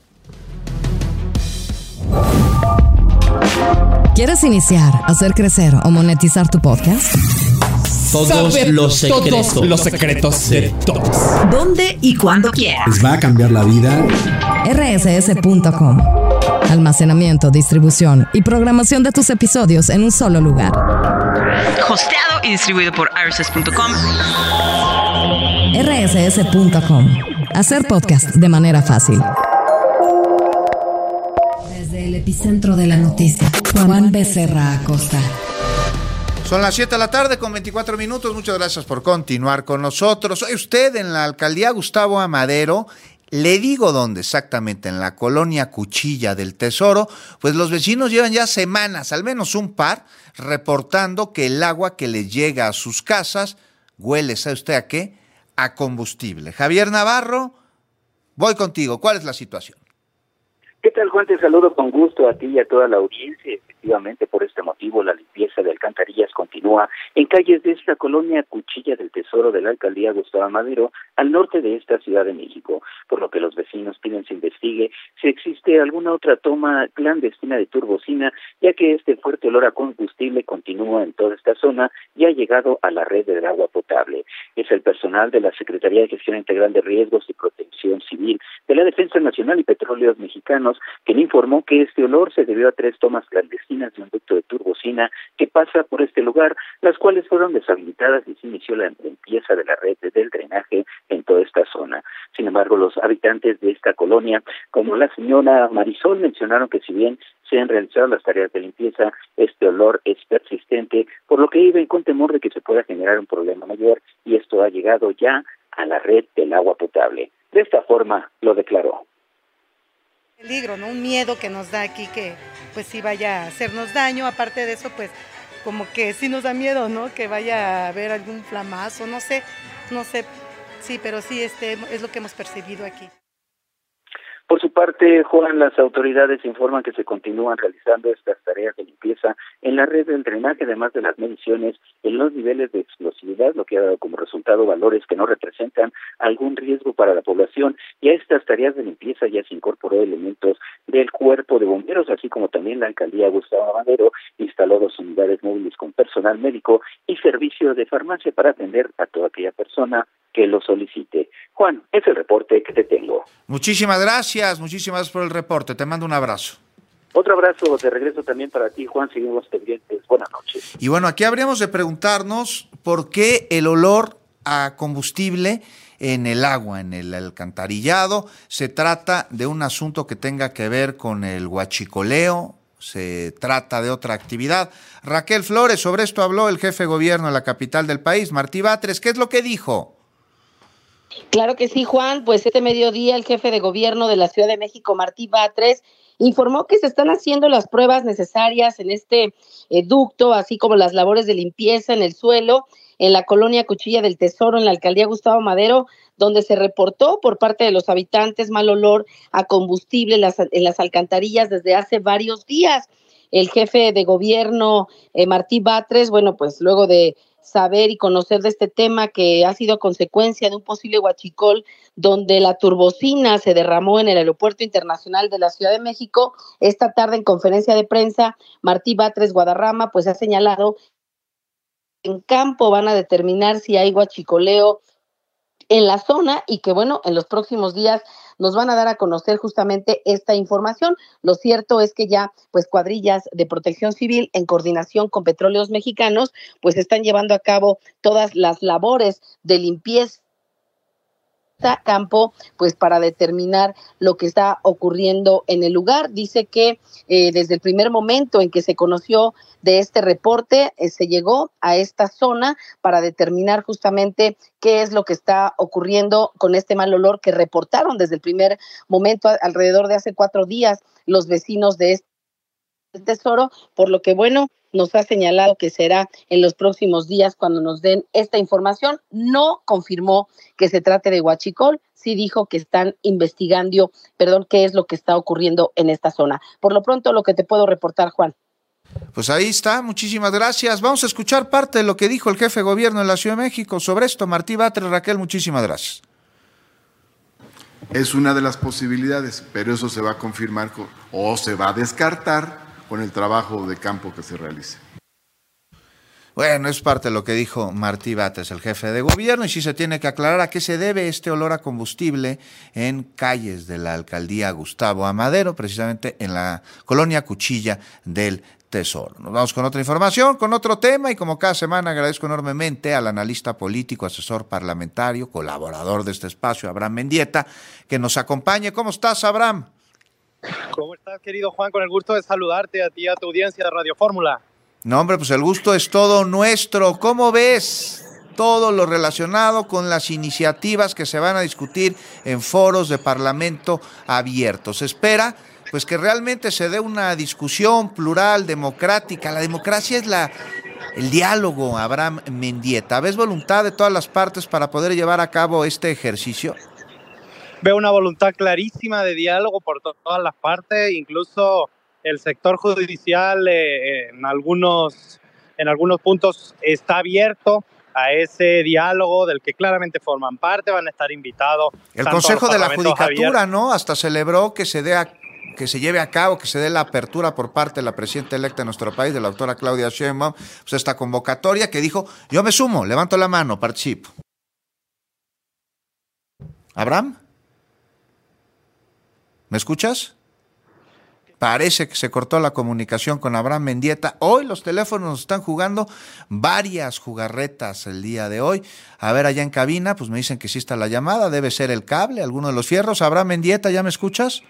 ¿Quieres iniciar, hacer crecer o monetizar tu podcast? Todos Saber los secretos. Todos los secretos de todos. ¿Dónde y cuándo quieras? Les va a cambiar la vida. erre ese ese punto com. Almacenamiento, distribución y programación de tus episodios en un solo lugar. Hosteado y distribuido por r s s punto com. erre ese ese punto com. Hacer podcast de manera fácil. Desde el epicentro de la noticia, Juan Becerra Acosta. Son las siete de la tarde con veinticuatro minutos. Muchas gracias por continuar con nosotros. Hoy usted en la alcaldía Gustavo Amadero, le digo dónde exactamente, en la colonia Cuchilla del Tesoro, pues los vecinos llevan ya semanas, al menos un par, reportando que el agua que les llega a sus casas huele, ¿sabe usted a qué? A combustible. Javier Navarro, voy contigo. ¿Cuál es la situación? ¿Qué tal, Juan? Te saludo con gusto a ti y a toda la audiencia. Efectivamente, por este motivo, la limpieza de alcantarillas continúa en calles de esta colonia Cuchilla del Tesoro de la alcaldía Gustavo Amadero, al norte de esta Ciudad de México, por lo que los vecinos piden se investigue si existe alguna otra toma clandestina de turbocina, ya que este fuerte olor a combustible continúa en toda esta zona y ha llegado a la red del agua potable. Es el personal de la Secretaría de Gestión Integral de Riesgos y Protección Civil de la Defensa Nacional y Petróleos Mexicanos quien informó que este olor se debió a tres tomas clandestinas de un ducto de turbocina que pasa por este lugar, las cuales fueron deshabilitadas y se inició la limpieza de la red del drenaje en toda esta zona. Sin embargo, los habitantes de esta colonia, como la señora Marisol, mencionaron que si bien se han realizado las tareas de limpieza, este olor es persistente, por lo que viven con temor de que se pueda generar un problema mayor, y esto ha llegado ya a la red del agua potable. De esta forma lo declaró. Peligro, ¿no? Un miedo que nos da aquí que pues sí vaya a hacernos daño. Aparte de eso, pues como que sí nos da miedo, ¿no? Que vaya a haber algún flamazo, no sé, no sé, sí, pero sí este es lo que hemos percibido aquí. Por su parte, Juan, las autoridades informan que se continúan realizando estas tareas de limpieza en la red del drenaje, además de las mediciones en los niveles de explosividad, lo que ha dado como resultado valores que no representan algún riesgo para la población, y a estas tareas de limpieza ya se incorporó elementos del cuerpo de bomberos, así como también la alcaldía Gustavo Amadero instaló dos unidades móviles con personal médico y servicio de farmacia para atender a toda aquella persona que lo solicite. Juan, es el reporte que te tengo. Muchísimas gracias, muchísimas gracias por el reporte. Te mando un abrazo. Otro abrazo de regreso también para ti, Juan. Seguimos pendientes. Buenas noches. Y bueno, aquí habríamos de preguntarnos por qué el olor a combustible en el agua, en el alcantarillado. Se trata de un asunto que tenga que ver con el huachicoleo, se trata de otra actividad. Raquel Flores, sobre esto habló el jefe de gobierno de la capital del país, Martí Batres. ¿Qué es lo que dijo? Claro que sí, Juan. Pues este mediodía el jefe de gobierno de la Ciudad de México, Martí Batres, informó que se están haciendo las pruebas necesarias en este eh, ducto, así como las labores de limpieza en el suelo, en la colonia Cuchilla del Tesoro, en la alcaldía Gustavo Amadero, donde se reportó por parte de los habitantes mal olor a combustible en las, en las alcantarillas desde hace varios días. El jefe de gobierno, eh, Martí Batres, bueno, pues luego de saber y conocer de este tema que ha sido consecuencia de un posible huachicol donde la turbocina se derramó en el Aeropuerto Internacional de la Ciudad de México, esta tarde en conferencia de prensa, Martí Batres Guadarrama pues ha señalado que en campo van a determinar si hay huachicoleo en la zona y que bueno, en los próximos días nos van a dar a conocer justamente esta información. Lo cierto es que ya pues cuadrillas de protección civil en coordinación con Petróleos Mexicanos pues están llevando a cabo todas las labores de limpieza campo pues para determinar lo que está ocurriendo en el lugar. Dice que eh, desde el primer momento en que se conoció de este reporte eh, se llegó a esta zona para determinar justamente qué es lo que está ocurriendo con este mal olor que reportaron desde el primer momento a, alrededor de hace cuatro días los vecinos de este Tesoro, por lo que bueno, nos ha señalado que será en los próximos días cuando nos den esta información. No confirmó que se trate de huachicol, sí dijo que están investigando, perdón, qué es lo que está ocurriendo en esta zona. Por lo pronto, lo que te puedo reportar, Juan. Pues ahí está, muchísimas gracias. Vamos a escuchar parte de lo que dijo el jefe de gobierno de la Ciudad de México sobre esto. Martí Batres, Raquel, muchísimas gracias. Es una de las posibilidades, pero eso se va a confirmar con, o se va a descartar con el trabajo de campo que se realice. Bueno, es parte de lo que dijo Martí Batres, el jefe de gobierno, y sí se tiene que aclarar a qué se debe este olor a combustible en calles de la alcaldía Gustavo Amadero, precisamente en la colonia Cuchilla del Tesoro. Nos vamos con otra información, con otro tema, y como cada semana agradezco enormemente al analista político, asesor parlamentario, colaborador de este espacio, Abraham Mendieta, que nos acompañe. ¿Cómo estás, Abraham? ¿Cómo estás, querido Juan? Con el gusto de saludarte a ti y a tu audiencia de Radio Fórmula. No, hombre, pues el gusto es todo nuestro. ¿Cómo ves todo lo relacionado con las iniciativas que se van a discutir en foros de Parlamento abiertos? Se espera pues que realmente se dé una discusión plural, democrática. La democracia es la el diálogo, Abraham Mendieta. ¿Ves voluntad de todas las partes para poder llevar a cabo este ejercicio? Veo una voluntad clarísima de diálogo por to- todas las partes, incluso el sector judicial eh, en algunos en algunos puntos está abierto a ese diálogo del que claramente forman parte, van a estar invitados. El Consejo de la Judicatura, ¿no? Hasta celebró que se dé a, que se lleve a cabo, que se dé la apertura por parte de la presidenta electa de nuestro país, de la doctora Claudia Sheinbaum, pues esta convocatoria que dijo, yo me sumo, levanto la mano, participo. ¿Abraham? ¿Me escuchas? Parece que se cortó la comunicación con Abraham Mendieta. Hoy los teléfonos nos están jugando varias jugarretas el día de hoy. A ver, allá en cabina, pues me dicen que sí está la llamada, debe ser el cable, alguno de los fierros. Abraham Mendieta, ¿ya me escuchas?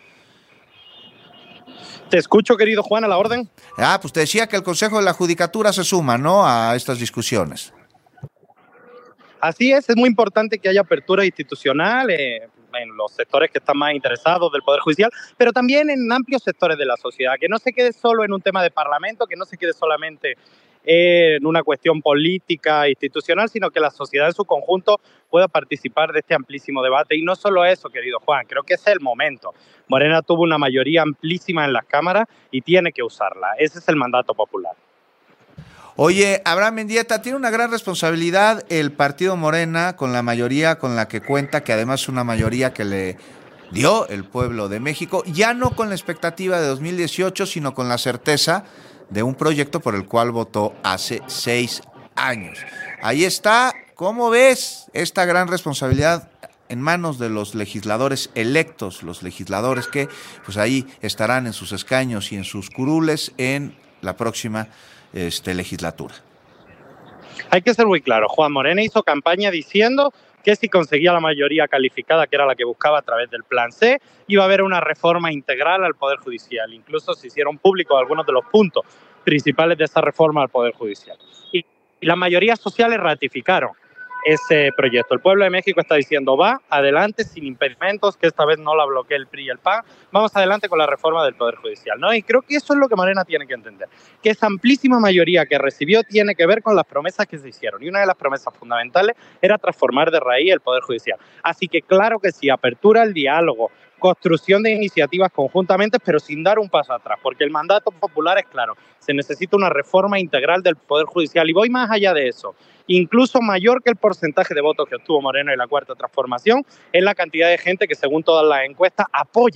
Te escucho, querido Juan, a la orden. Ah, pues te decía que el Consejo de la Judicatura se suma, ¿no?, a estas discusiones. Así es, es muy importante que haya apertura institucional eh, en los sectores que están más interesados del Poder Judicial, pero también en amplios sectores de la sociedad, que no se quede solo en un tema de Parlamento, que no se quede solamente en una cuestión política, institucional, sino que la sociedad en su conjunto pueda participar de este amplísimo debate. Y no solo eso, querido Juan, creo que ese es el momento. Morena tuvo una mayoría amplísima en las cámaras y tiene que usarla. Ese es el mandato popular. Oye, Abraham Mendieta, tiene una gran responsabilidad el partido Morena con la mayoría con la que cuenta, que además es una mayoría que le dio el pueblo de México, ya no con la expectativa de dos mil dieciocho, sino con la certeza de un proyecto por el cual votó hace seis años. Ahí está, ¿cómo ves esta gran responsabilidad en manos de los legisladores electos, los legisladores que pues ahí estarán en sus escaños y en sus curules en la próxima Este, legislatura? Hay que ser muy claro, Juan. Morena hizo campaña diciendo que si conseguía la mayoría calificada, que era la que buscaba a través del Plan C, iba a haber una reforma integral al Poder Judicial. Incluso se hicieron públicos algunos de los puntos principales de esa reforma al Poder Judicial. Y, y las mayorías sociales ratificaron ese proyecto. El pueblo de México está diciendo, va adelante sin impedimentos, que esta vez no la bloquee el P R I y el P A N, vamos adelante con la reforma del Poder Judicial, ¿no? Y creo que eso es lo que Morena tiene que entender, que esa amplísima mayoría que recibió tiene que ver con las promesas que se hicieron, y una de las promesas fundamentales era transformar de raíz el Poder Judicial. Así que claro que sí, apertura al diálogo, construcción de iniciativas conjuntamente, pero sin dar un paso atrás, porque el mandato popular es claro, se necesita una reforma integral del Poder Judicial, y voy más allá de eso. Incluso mayor que el porcentaje de votos que obtuvo Morena en la Cuarta Transformación, es la cantidad de gente que, según todas las encuestas, apoya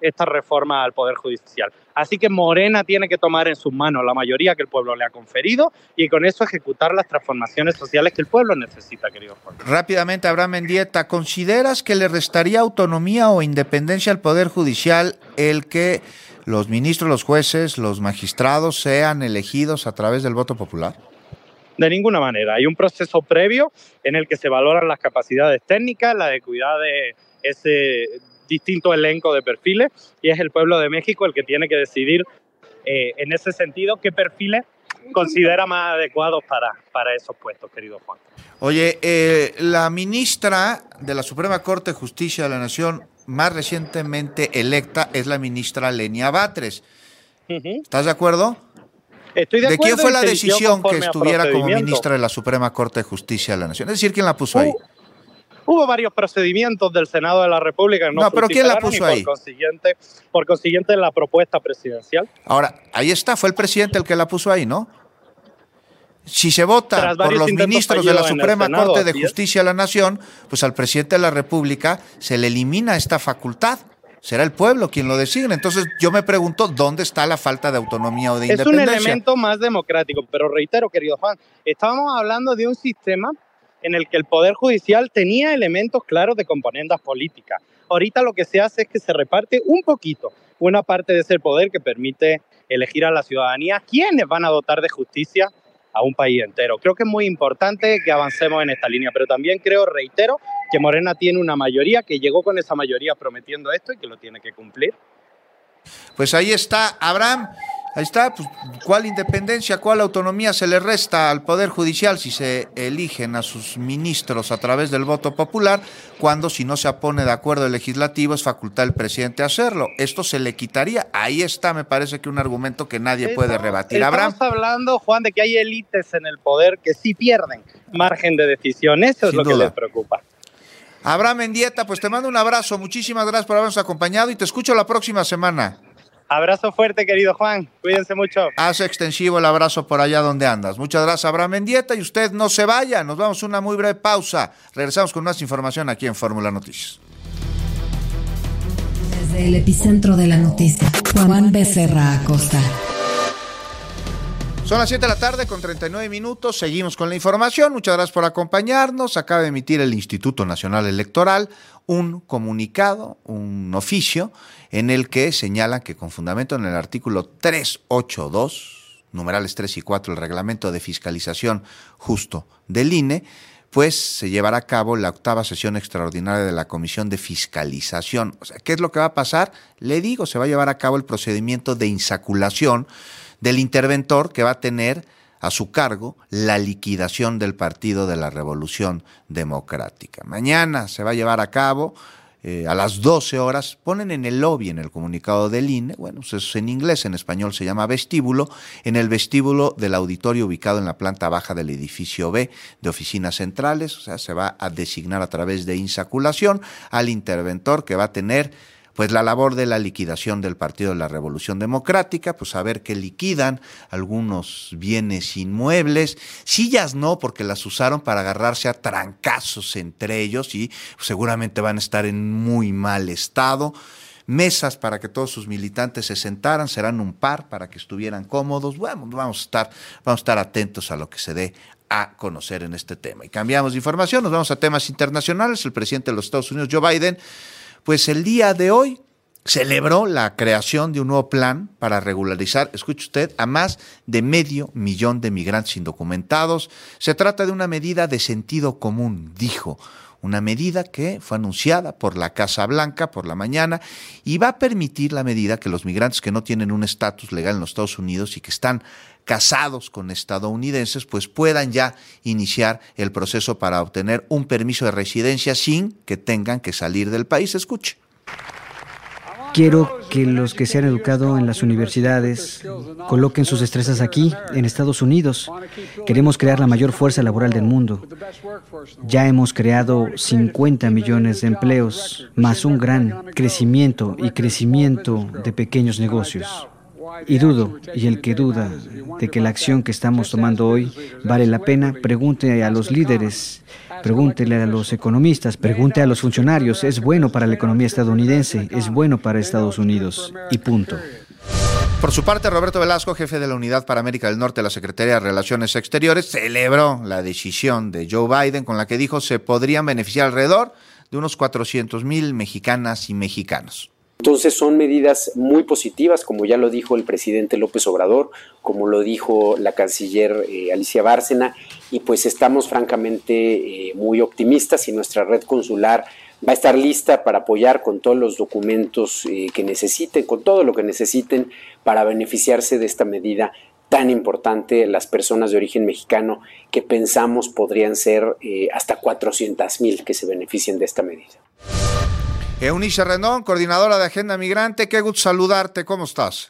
esta reforma al Poder Judicial. Así que Morena tiene que tomar en sus manos la mayoría que el pueblo le ha conferido y con eso ejecutar las transformaciones sociales que el pueblo necesita, querido Juan. Rápidamente, Abraham Mendieta, ¿consideras que le restaría autonomía o independencia al Poder Judicial el que los ministros, los jueces, los magistrados sean elegidos a través del voto popular? De ninguna manera. Hay un proceso previo en el que se valoran las capacidades técnicas, la adecuidad de ese distinto elenco de perfiles, y es el pueblo de México el que tiene que decidir eh, en ese sentido qué perfiles considera más adecuados para, para esos puestos, querido Juan. Oye, eh, la ministra de la Suprema Corte de Justicia de la Nación más recientemente electa es la ministra Lenia Batres. Uh-huh. ¿Estás de acuerdo? Estoy de, ¿De acuerdo quién fue la decisión que estuviera como ministra ministra de la Suprema Corte de Justicia de la Nación? Es decir, ¿quién la puso ahí? Uh, hubo varios procedimientos del Senado de la República que no, no pero ¿quién la puso ahí? Por consiguiente, por consiguiente, la propuesta presidencial. Ahora, ahí está, fue el presidente el que la puso ahí, ¿no? Si se vota por los ministros de la Suprema Senado, Corte de Justicia de la Nación, pues al presidente de la República se le elimina esta facultad. Será el pueblo quien lo designe. Entonces yo me pregunto, ¿dónde está la falta de autonomía o de es independencia? Es un elemento más democrático, pero reitero, querido Juan, estábamos hablando de un sistema en el que el Poder Judicial tenía elementos claros de componendas políticas. Ahorita lo que se hace es que se reparte un poquito, una parte de ese poder que permite elegir a la ciudadanía quiénes van a dotar de justicia a un país entero. Creo que es muy importante que avancemos en esta línea, pero también creo, reitero, que Morena tiene una mayoría, que llegó con esa mayoría prometiendo esto y que lo tiene que cumplir. Pues ahí está, Abraham, ahí está, pues, ¿cuál independencia, cuál autonomía se le resta al Poder Judicial si se eligen a sus ministros a través del voto popular, cuando si no se pone de acuerdo el legislativo es facultad del presidente hacerlo? Esto se le quitaría. Ahí está, me parece que un argumento que nadie Estamos, puede rebatir. Estamos Abraham. hablando, Juan, de que hay élites en el poder que sí pierden margen de decisión. Eso es Sin lo duda. que les preocupa. Abraham Mendieta, pues te mando un abrazo, muchísimas gracias por habernos acompañado y te escucho la próxima semana. Abrazo fuerte, querido Juan, cuídense mucho. Hace extensivo el abrazo por allá donde andas. Muchas gracias, Abraham Mendieta, y usted no se vaya, nos vamos a una muy breve pausa. Regresamos con más información aquí en Fórmula Noticias. Desde el epicentro de la noticia, Juan Becerra Acosta. Son las siete de la tarde con treinta y nueve minutos, seguimos con la información, muchas gracias por acompañarnos. Acaba de emitir el Instituto Nacional Electoral un comunicado, un oficio, en el que señalan que con fundamento en el artículo trescientos ochenta y dos, numerales tres y cuatro, el reglamento de fiscalización justo del I N E, pues se llevará a cabo la octava sesión extraordinaria de la Comisión de Fiscalización. O sea, ¿qué es lo que va a pasar? Le digo, se va a llevar a cabo el procedimiento de insaculación del interventor que va a tener a su cargo la liquidación del Partido de la Revolución Democrática. Mañana se va a llevar a cabo eh, a las doce horas, ponen en el lobby, en el comunicado del I N E, bueno, pues eso es en inglés, en español se llama vestíbulo, en el vestíbulo del auditorio ubicado en la planta baja del edificio B de oficinas centrales. O sea, se va a designar a través de insaculación al interventor que va a tener pues la labor de la liquidación del Partido de la Revolución Democrática, pues saber que liquidan algunos bienes inmuebles, sillas no, porque las usaron para agarrarse a trancazos entre ellos y seguramente van a estar en muy mal estado. Mesas para que todos sus militantes se sentaran, serán un par para que estuvieran cómodos. Bueno, vamos a estar, vamos a estar atentos a lo que se dé a conocer en este tema. Y cambiamos de información, nos vamos a temas internacionales. El presidente de los Estados Unidos, Joe Biden, pues el día de hoy celebró la creación de un nuevo plan para regularizar, escuche usted, a más de medio millón de migrantes indocumentados. Se trata de una medida de sentido común, dijo, una medida que fue anunciada por la Casa Blanca por la mañana y va a permitir la medida que los migrantes que no tienen un estatus legal en los Estados Unidos y que están casados con estadounidenses, pues puedan ya iniciar el proceso para obtener un permiso de residencia sin que tengan que salir del país. Escuche. Quiero que los que se han educado en las universidades coloquen sus destrezas aquí, en Estados Unidos. Queremos crear la mayor fuerza laboral del mundo. Ya hemos creado cincuenta millones de empleos, más un gran crecimiento y crecimiento de pequeños negocios. Y dudo, y el que duda de que la acción que estamos tomando hoy vale la pena, pregunte a los líderes, pregúntele a los economistas, pregunte a los funcionarios. Es bueno para la economía estadounidense, es bueno para Estados Unidos, y punto. Por su parte, Roberto Velasco, jefe de la Unidad para América del Norte de la Secretaría de Relaciones Exteriores, celebró la decisión de Joe Biden con la que dijo se podrían beneficiar alrededor de unos cuatrocientos mil mexicanas y mexicanos. Entonces son medidas muy positivas, como ya lo dijo el presidente López Obrador, como lo dijo la canciller eh, Alicia Bárcena, y pues estamos francamente eh, muy optimistas y nuestra red consular va a estar lista para apoyar con todos los documentos eh, que necesiten, con todo lo que necesiten para beneficiarse de esta medida tan importante las personas de origen mexicano que pensamos podrían ser eh, hasta cuatrocientas mil que se beneficien de esta medida. Eunice Rendón, coordinadora de Agenda Migrante, qué gusto saludarte, ¿cómo estás?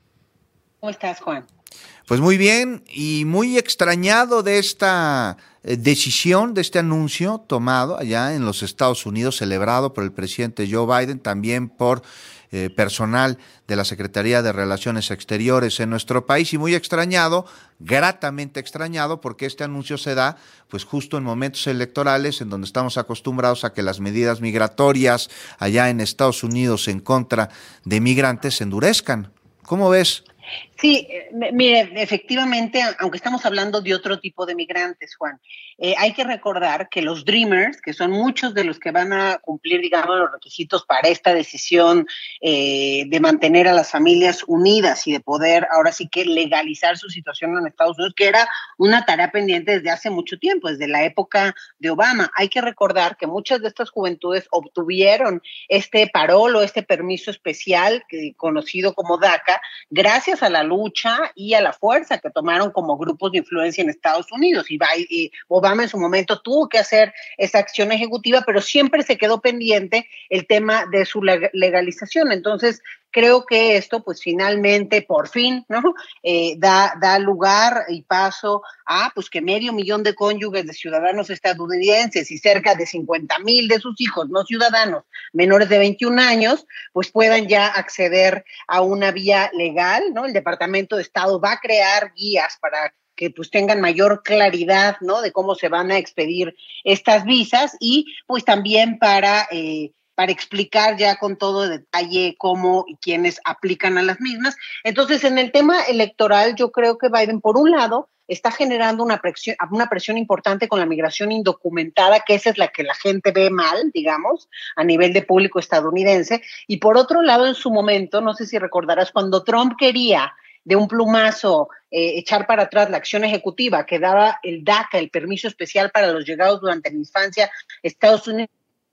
¿Cómo estás, Juan? Pues muy bien y muy extrañado de esta eh, decisión, de este anuncio tomado allá en los Estados Unidos, celebrado por el presidente Joe Biden, también por eh, personal de la Secretaría de Relaciones Exteriores en nuestro país, y muy extrañado, gratamente extrañado, porque este anuncio se da pues justo en momentos electorales en donde estamos acostumbrados a que las medidas migratorias allá en Estados Unidos en contra de migrantes se endurezcan. ¿Cómo ves? Sí, mire, efectivamente, aunque estamos hablando de otro tipo de migrantes, Juan, eh, hay que recordar que los Dreamers, que son muchos de los que van a cumplir, digamos, los requisitos para esta decisión eh, de mantener a las familias unidas y de poder, ahora sí que legalizar su situación en Estados Unidos, que era una tarea pendiente desde hace mucho tiempo, desde la época de Obama. Hay que recordar que muchas de estas juventudes obtuvieron este parol o este permiso especial, que, conocido como DACA, gracias a la lucha y a la fuerza que tomaron como grupos de influencia en Estados Unidos. Y, y Obama en su momento tuvo que hacer esa acción ejecutiva, pero siempre se quedó pendiente el tema de su legalización. Entonces, creo que esto, pues finalmente, por fin, ¿no? Eh, da, da lugar y paso a pues que medio millón de cónyuges de ciudadanos estadounidenses y cerca de cincuenta mil de sus hijos no ciudadanos menores de veintiún años, pues puedan ya acceder a una vía legal, ¿no? El Departamento de Estado va a crear guías para que pues tengan mayor claridad, ¿no? De cómo se van a expedir estas visas y pues también para eh, para explicar ya con todo detalle cómo y quiénes aplican a las mismas. Entonces, en el tema electoral, yo creo que Biden, por un lado, está generando una presión, una presión importante con la migración indocumentada, que esa es la que la gente ve mal, digamos, a nivel de público estadounidense. Y por otro lado, en su momento, no sé si recordarás, cuando Trump quería de un plumazo eh, echar para atrás la acción ejecutiva que daba el DACA, el permiso especial para los llegados durante la infancia, Estados Unidos.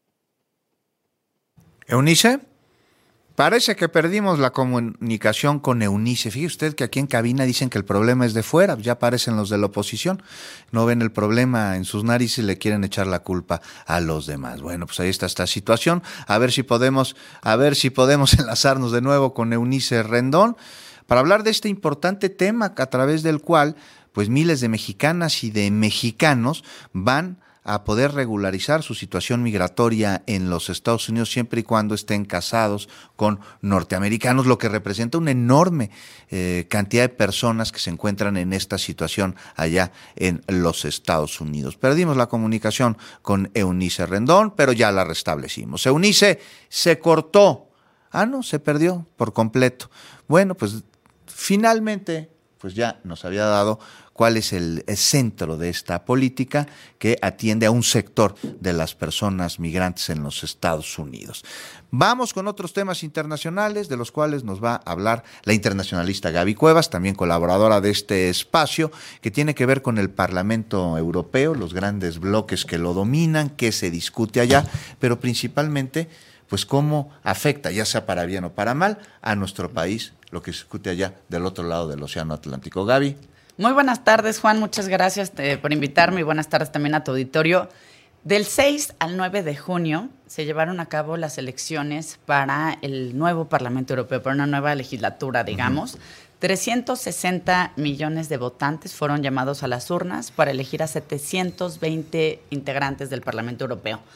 Eunice, parece que perdimos la comunicación con Eunice. Fíjese usted que aquí en cabina dicen que el problema es de fuera, ya aparecen los de la oposición, no ven el problema en sus narices y le quieren echar la culpa a los demás. Bueno, pues ahí está esta situación, a ver si podemos, a ver si podemos enlazarnos de nuevo con Eunice Rendón para hablar de este importante tema a través del cual pues miles de mexicanas y de mexicanos van a poder regularizar su situación migratoria en los Estados Unidos siempre y cuando estén casados con norteamericanos, lo que representa una enorme eh, cantidad de personas que se encuentran en esta situación allá en los Estados Unidos. Perdimos la comunicación con Eunice Rendón, pero ya la restablecimos. Eunice, se cortó. Ah, no, se perdió por completo. Bueno, pues finalmente pues ya nos había dado cuál es el, el centro de esta política que atiende a un sector de las personas migrantes en los Estados Unidos. Vamos con otros temas internacionales de los cuales nos va a hablar la internacionalista Gaby Cuevas, también colaboradora de este espacio, que tiene que ver con el Parlamento Europeo, los grandes bloques que lo dominan, qué se discute allá, pero principalmente pues cómo afecta, ya sea para bien o para mal, a nuestro país, lo que se discute allá del otro lado del Océano Atlántico. Gaby. Muy buenas tardes, Juan, muchas gracias eh, por invitarme y buenas tardes también a tu auditorio. Del seis al nueve de junio se llevaron a cabo las elecciones para el nuevo Parlamento Europeo, para una nueva legislatura, digamos. Uh-huh. trescientos sesenta millones de votantes fueron llamados a las urnas para elegir a setecientos veinte integrantes del Parlamento Europeo.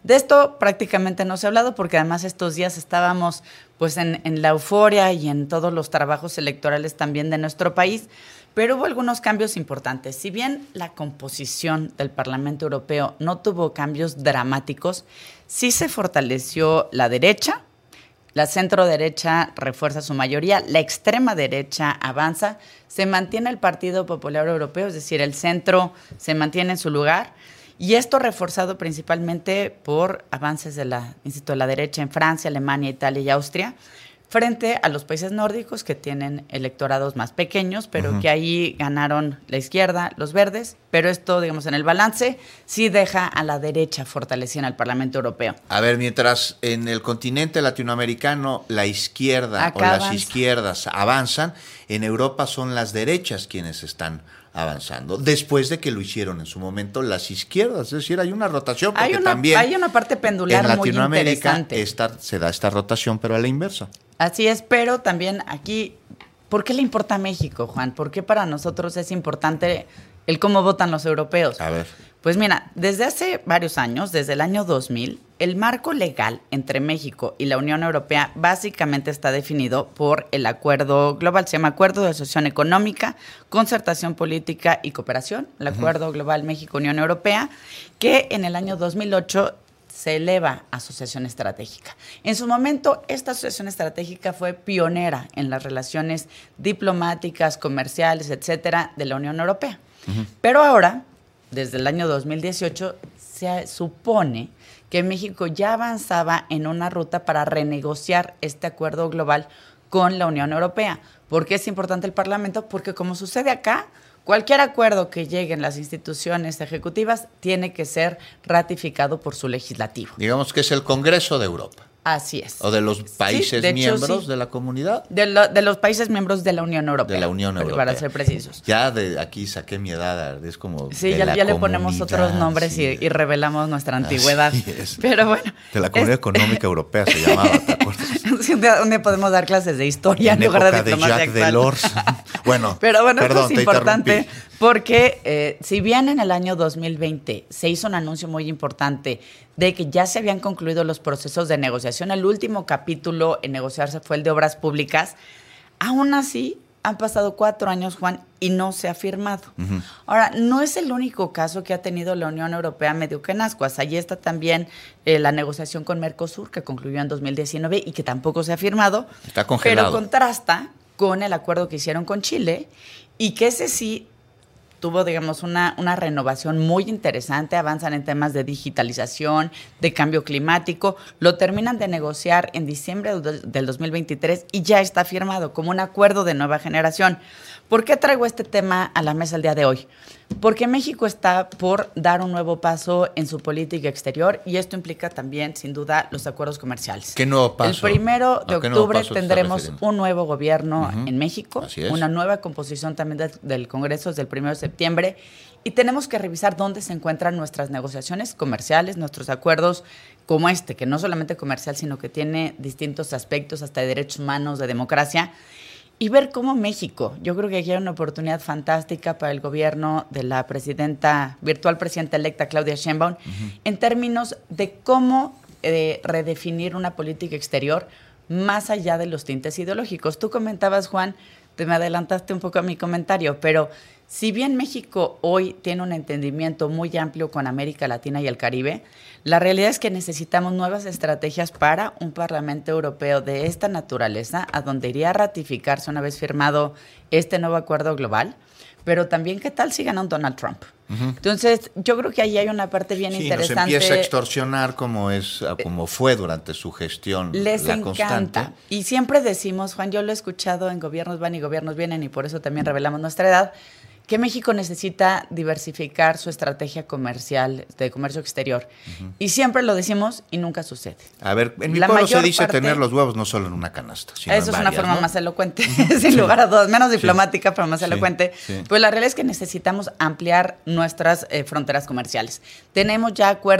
De esto prácticamente no se ha hablado porque además estos días estábamos pues en, en la euforia y en todos los trabajos electorales también de nuestro país, pero hubo algunos cambios importantes. Si bien la composición del Parlamento Europeo no tuvo cambios dramáticos, sí se fortaleció la derecha, la centro derecha refuerza su mayoría, la extrema derecha avanza, se mantiene el Partido Popular Europeo, es decir, el centro se mantiene en su lugar. Y esto reforzado principalmente por avances de la, insisto, de la derecha en Francia, Alemania, Italia y Austria, frente a los países nórdicos que tienen electorados más pequeños, pero uh-huh. que ahí ganaron la izquierda, los verdes, pero esto, digamos, en el balance, sí deja a la derecha fortalecida en el Parlamento Europeo. A ver, mientras en el continente latinoamericano la izquierda Acá o avanza. las izquierdas avanzan, en Europa son las derechas quienes están avanzando, después de que lo hicieron en su momento las izquierdas, es decir, hay una rotación, porque hay una, también hay una parte pendular en muy Latinoamérica interesante. Esta, se da esta rotación, pero a la inversa. Así es, pero también aquí, ¿por qué le importa a México, Juan? ¿Por qué para nosotros es importante el cómo votan los europeos? A ver. Pues mira, desde hace varios años, desde el año dos mil, el marco legal entre México y la Unión Europea básicamente está definido por el acuerdo global, se llama Acuerdo de Asociación Económica, Concertación Política y Cooperación, el Acuerdo uh-huh. Global México-Unión Europea, que en el año dos mil ocho se eleva a Asociación Estratégica. En su momento, esta Asociación Estratégica fue pionera en las relaciones diplomáticas, comerciales, etcétera, de la Unión Europea. Uh-huh. Pero ahora, desde el año dos mil dieciocho, se supone que México ya avanzaba en una ruta para renegociar este acuerdo global con la Unión Europea. ¿Por qué es importante el Parlamento? Porque como sucede acá, cualquier acuerdo que llegue en las instituciones ejecutivas tiene que ser ratificado por su legislativo. Digamos que es el Congreso de Europa. Así es. ¿O de los países sí, de miembros hecho, sí. de la comunidad? De, lo, de los países miembros de la Unión Europea. De la Unión Europea. Para ser precisos. Ya de aquí saqué mi edad, es como Sí, de ya, la ya le comunidad, ponemos otros nombres sí. y, y revelamos nuestra antigüedad. Así es. Pero bueno. De la Comunidad es... Económica Europea se llamaba, ¿te acuerdas? Sí, donde podemos dar clases de historia en, en lugar de de diplomacia Jacques Delors. Bueno, pero bueno, perdón, esto es importante porque eh, si bien en el año dos mil veinte se hizo un anuncio muy importante de que ya se habían concluido los procesos de negociación, el último capítulo en negociarse fue el de obras públicas, aún así han pasado cuatro años, Juan, y no se ha firmado. Uh-huh. Ahora, no es el único caso que ha tenido la Unión Europea medio que en ascuas. Allí está también eh, la negociación con Mercosur, que concluyó en dos mil diecinueve y que tampoco se ha firmado. Está congelado. Pero contrasta con el acuerdo que hicieron con Chile y que ese sí tuvo, digamos, una, una renovación muy interesante, avanzan en temas de digitalización, de cambio climático, lo terminan de negociar en diciembre del dos mil veintitrés y ya está firmado como un acuerdo de nueva generación. ¿Por qué traigo este tema a la mesa el día de hoy? Porque México está por dar un nuevo paso en su política exterior y esto implica también, sin duda, los acuerdos comerciales. ¿Qué nuevo paso? El primero de octubre tendremos un nuevo gobierno uh-huh. en México, Así es. una nueva composición también de, del Congreso desde el primero de septiembre y tenemos que revisar dónde se encuentran nuestras negociaciones comerciales, nuestros acuerdos como este, que no solamente comercial, sino que tiene distintos aspectos hasta de derechos humanos, de democracia, y ver cómo México, yo creo que aquí hay una oportunidad fantástica para el gobierno de la presidenta, virtual presidenta electa Claudia Sheinbaum, uh-huh. en términos de cómo eh, redefinir una política exterior más allá de los tintes ideológicos. Tú comentabas, Juan, te me adelantaste un poco a mi comentario, pero si bien México hoy tiene un entendimiento muy amplio con América Latina y el Caribe, la realidad es que necesitamos nuevas estrategias para un Parlamento Europeo de esta naturaleza, a donde iría a ratificarse una vez firmado este nuevo acuerdo global, pero también qué tal si gana un Donald Trump. Uh-huh. Entonces, yo creo que ahí hay una parte bien sí, interesante. Nos empieza a extorsionar como es, como fue durante su gestión. Les la encanta. Constante. Y siempre decimos, Juan, yo lo he escuchado en gobiernos van y gobiernos vienen, y por eso también revelamos nuestra edad, que México necesita diversificar su estrategia comercial, de comercio exterior. Uh-huh. Y siempre lo decimos y nunca sucede. A ver, en mi la pueblo se dice parte, tener los huevos no solo en una canasta, sino eso en es varias, una forma ¿no? más elocuente, sin lugar a dudas, menos diplomática, sí. pero más elocuente. Sí, sí. Pues la realidad es que necesitamos ampliar nuestras eh, fronteras comerciales. Tenemos ya acuerdos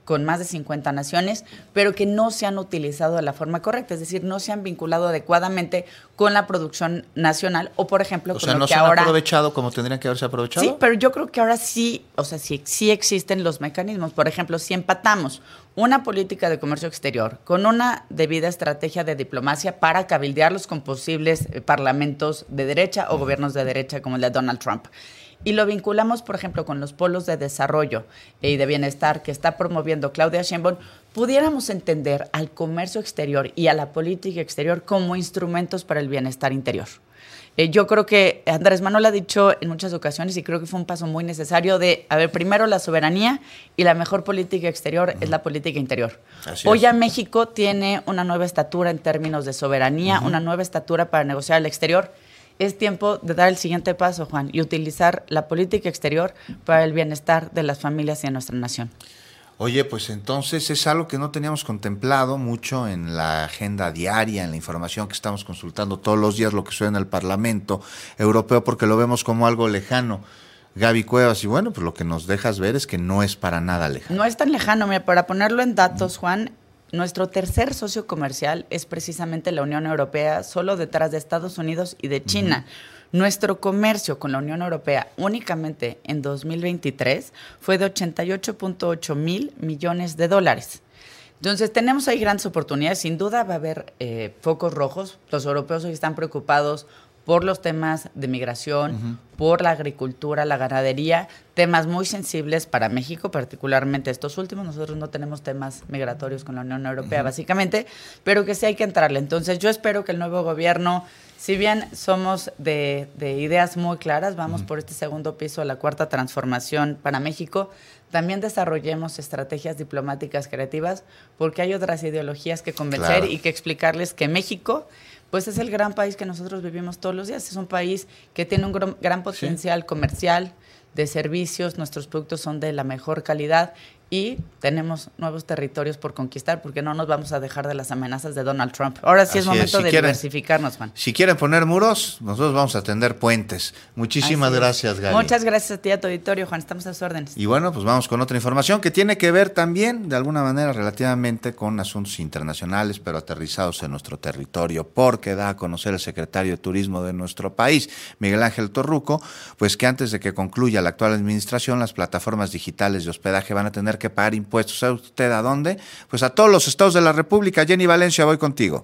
con más de cincuenta naciones, pero que no se han utilizado de la forma correcta, es decir, no se han vinculado adecuadamente con la producción nacional o, por ejemplo, o con sea, lo no que se han ahora... aprovechado como tendrían que haberse aprovechado. Sí, pero yo creo que ahora sí, o sea, sí, sí existen los mecanismos. Por ejemplo, si empatamos una política de comercio exterior con una debida estrategia de diplomacia para cabildearlos con posibles eh, parlamentos de derecha o gobiernos de derecha como el de Donald Trump, y lo vinculamos, por ejemplo, con los polos de desarrollo y de bienestar que está promoviendo Claudia Sheinbaum, pudiéramos entender al comercio exterior y a la política exterior como instrumentos para el bienestar interior. Eh, yo creo que Andrés Manuel ha dicho en muchas ocasiones, y creo que fue un paso muy necesario, de, a ver, primero la soberanía y la mejor política exterior uh-huh. es la política interior. Así Hoy es. Ya México tiene una nueva estatura en términos de soberanía, uh-huh. una nueva estatura para negociar al exterior. Es tiempo de dar el siguiente paso, Juan, y utilizar la política exterior para el bienestar de las familias y de nuestra nación. Oye, pues entonces es algo que no teníamos contemplado mucho en la agenda diaria, en la información que estamos consultando todos los días, lo que sucede en el Parlamento Europeo, porque lo vemos como algo lejano. Gaby Cuevas, y bueno, pues lo que nos dejas ver es que no es para nada lejano. No es tan lejano, mira, para ponerlo en datos, Juan, nuestro tercer socio comercial es precisamente la Unión Europea, solo detrás de Estados Unidos y de China. Uh-huh. Nuestro comercio con la Unión Europea únicamente en dos mil veintitrés fue de ochenta y ocho punto ocho mil millones de dólares. Entonces tenemos ahí grandes oportunidades. Sin duda va a haber eh, focos rojos. Los europeos hoy están preocupados por los temas de migración, uh-huh. por la agricultura, la ganadería, temas muy sensibles para México, particularmente estos últimos. Nosotros no tenemos temas migratorios con la Unión Europea, uh-huh. básicamente, pero que sí hay que entrarle. Entonces yo espero que el nuevo gobierno, si bien somos de, de ideas muy claras, vamos uh-huh. por este segundo piso de la cuarta transformación para México, también desarrollemos estrategias diplomáticas creativas, porque hay otras ideologías que convencer claro. y que explicarles que México... pues es el gran país que nosotros vivimos todos los días. Es un país que tiene un gran, gran potencial sí. comercial, de servicios, nuestros productos son de la mejor calidad y tenemos nuevos territorios por conquistar, porque no nos vamos a dejar de las amenazas de Donald Trump. Ahora sí Así es momento es. Si de quieren, diversificarnos, Juan. Si quieren poner muros, nosotros vamos a tender puentes. Muchísimas Así gracias, es. Gaby. Muchas gracias a ti, a tu auditorio, Juan. Estamos a sus órdenes. Y bueno, pues vamos con otra información que tiene que ver también, de alguna manera, relativamente con asuntos internacionales, pero aterrizados en nuestro territorio, porque da a conocer el secretario de Turismo de nuestro país, Miguel Ángel Torruco, pues que antes de que concluya la actual administración, las plataformas digitales de hospedaje van a tener que pagar impuestos. ¿Sabe usted a dónde? Pues a todos los estados de la República. Jenny Valencia, voy contigo.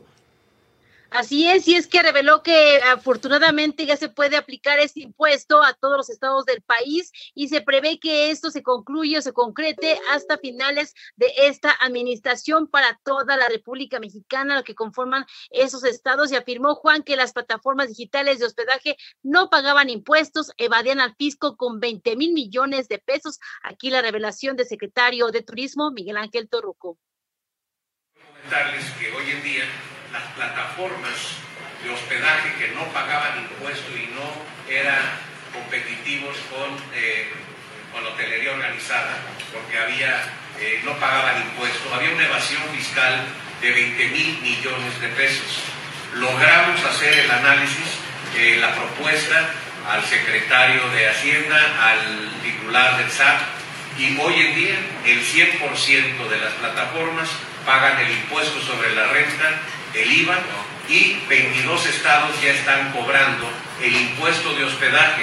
Así es, y es que reveló que afortunadamente ya se puede aplicar este impuesto a todos los estados del país y se prevé que esto se concluya o se concrete hasta finales de esta administración para toda la República Mexicana, lo que conforman esos estados, y afirmó Juan que las plataformas digitales de hospedaje no pagaban impuestos, evadían al fisco con veinte mil millones de pesos. Aquí la revelación del secretario de Turismo, Miguel Ángel Torruco. Comentarles que hoy en día las plataformas de hospedaje que no pagaban impuesto y no eran competitivos con, eh, con la hotelería organizada, porque había, eh, no pagaban impuesto, había una evasión fiscal de veinte mil millones de pesos. Logramos hacer el análisis, eh, la propuesta al secretario de Hacienda, al titular del S A T, y hoy en día el cien por ciento de las plataformas pagan el impuesto sobre la renta, el I V A, y veintidós estados ya están cobrando el impuesto de hospedaje.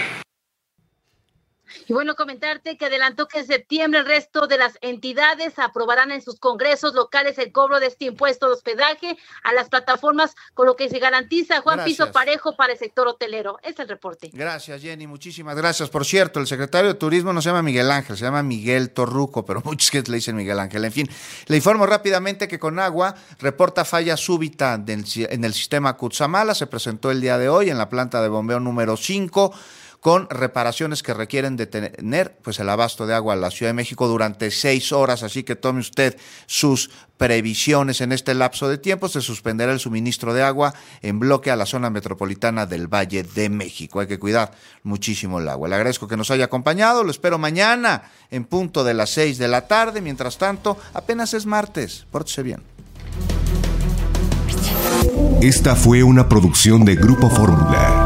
Y bueno, comentarte que adelantó que en septiembre el resto de las entidades aprobarán en sus congresos locales el cobro de este impuesto de hospedaje a las plataformas, con lo que se garantiza, Juan, gracias. Piso parejo para el sector hotelero. Este es el reporte. Gracias, Jenny, muchísimas gracias. Por cierto, el secretario de Turismo no se llama Miguel Ángel, se llama Miguel Torruco, pero muchos que le dicen Miguel Ángel. En fin, le informo rápidamente que Conagua reporta falla súbita del, en el sistema Cutzamala. Se presentó el día de hoy en la planta de bombeo número cinco, con reparaciones que requieren de tener pues el abasto de agua a la Ciudad de México durante seis horas, así que tome usted sus previsiones en este lapso de tiempo. Se suspenderá el suministro de agua en bloque a la zona metropolitana del Valle de México. Hay que cuidar muchísimo el agua. Le agradezco que nos haya acompañado, lo espero mañana en punto de las seis de la tarde. Mientras tanto, apenas es martes, pórtese bien. Esta fue una producción de Grupo Fórmula.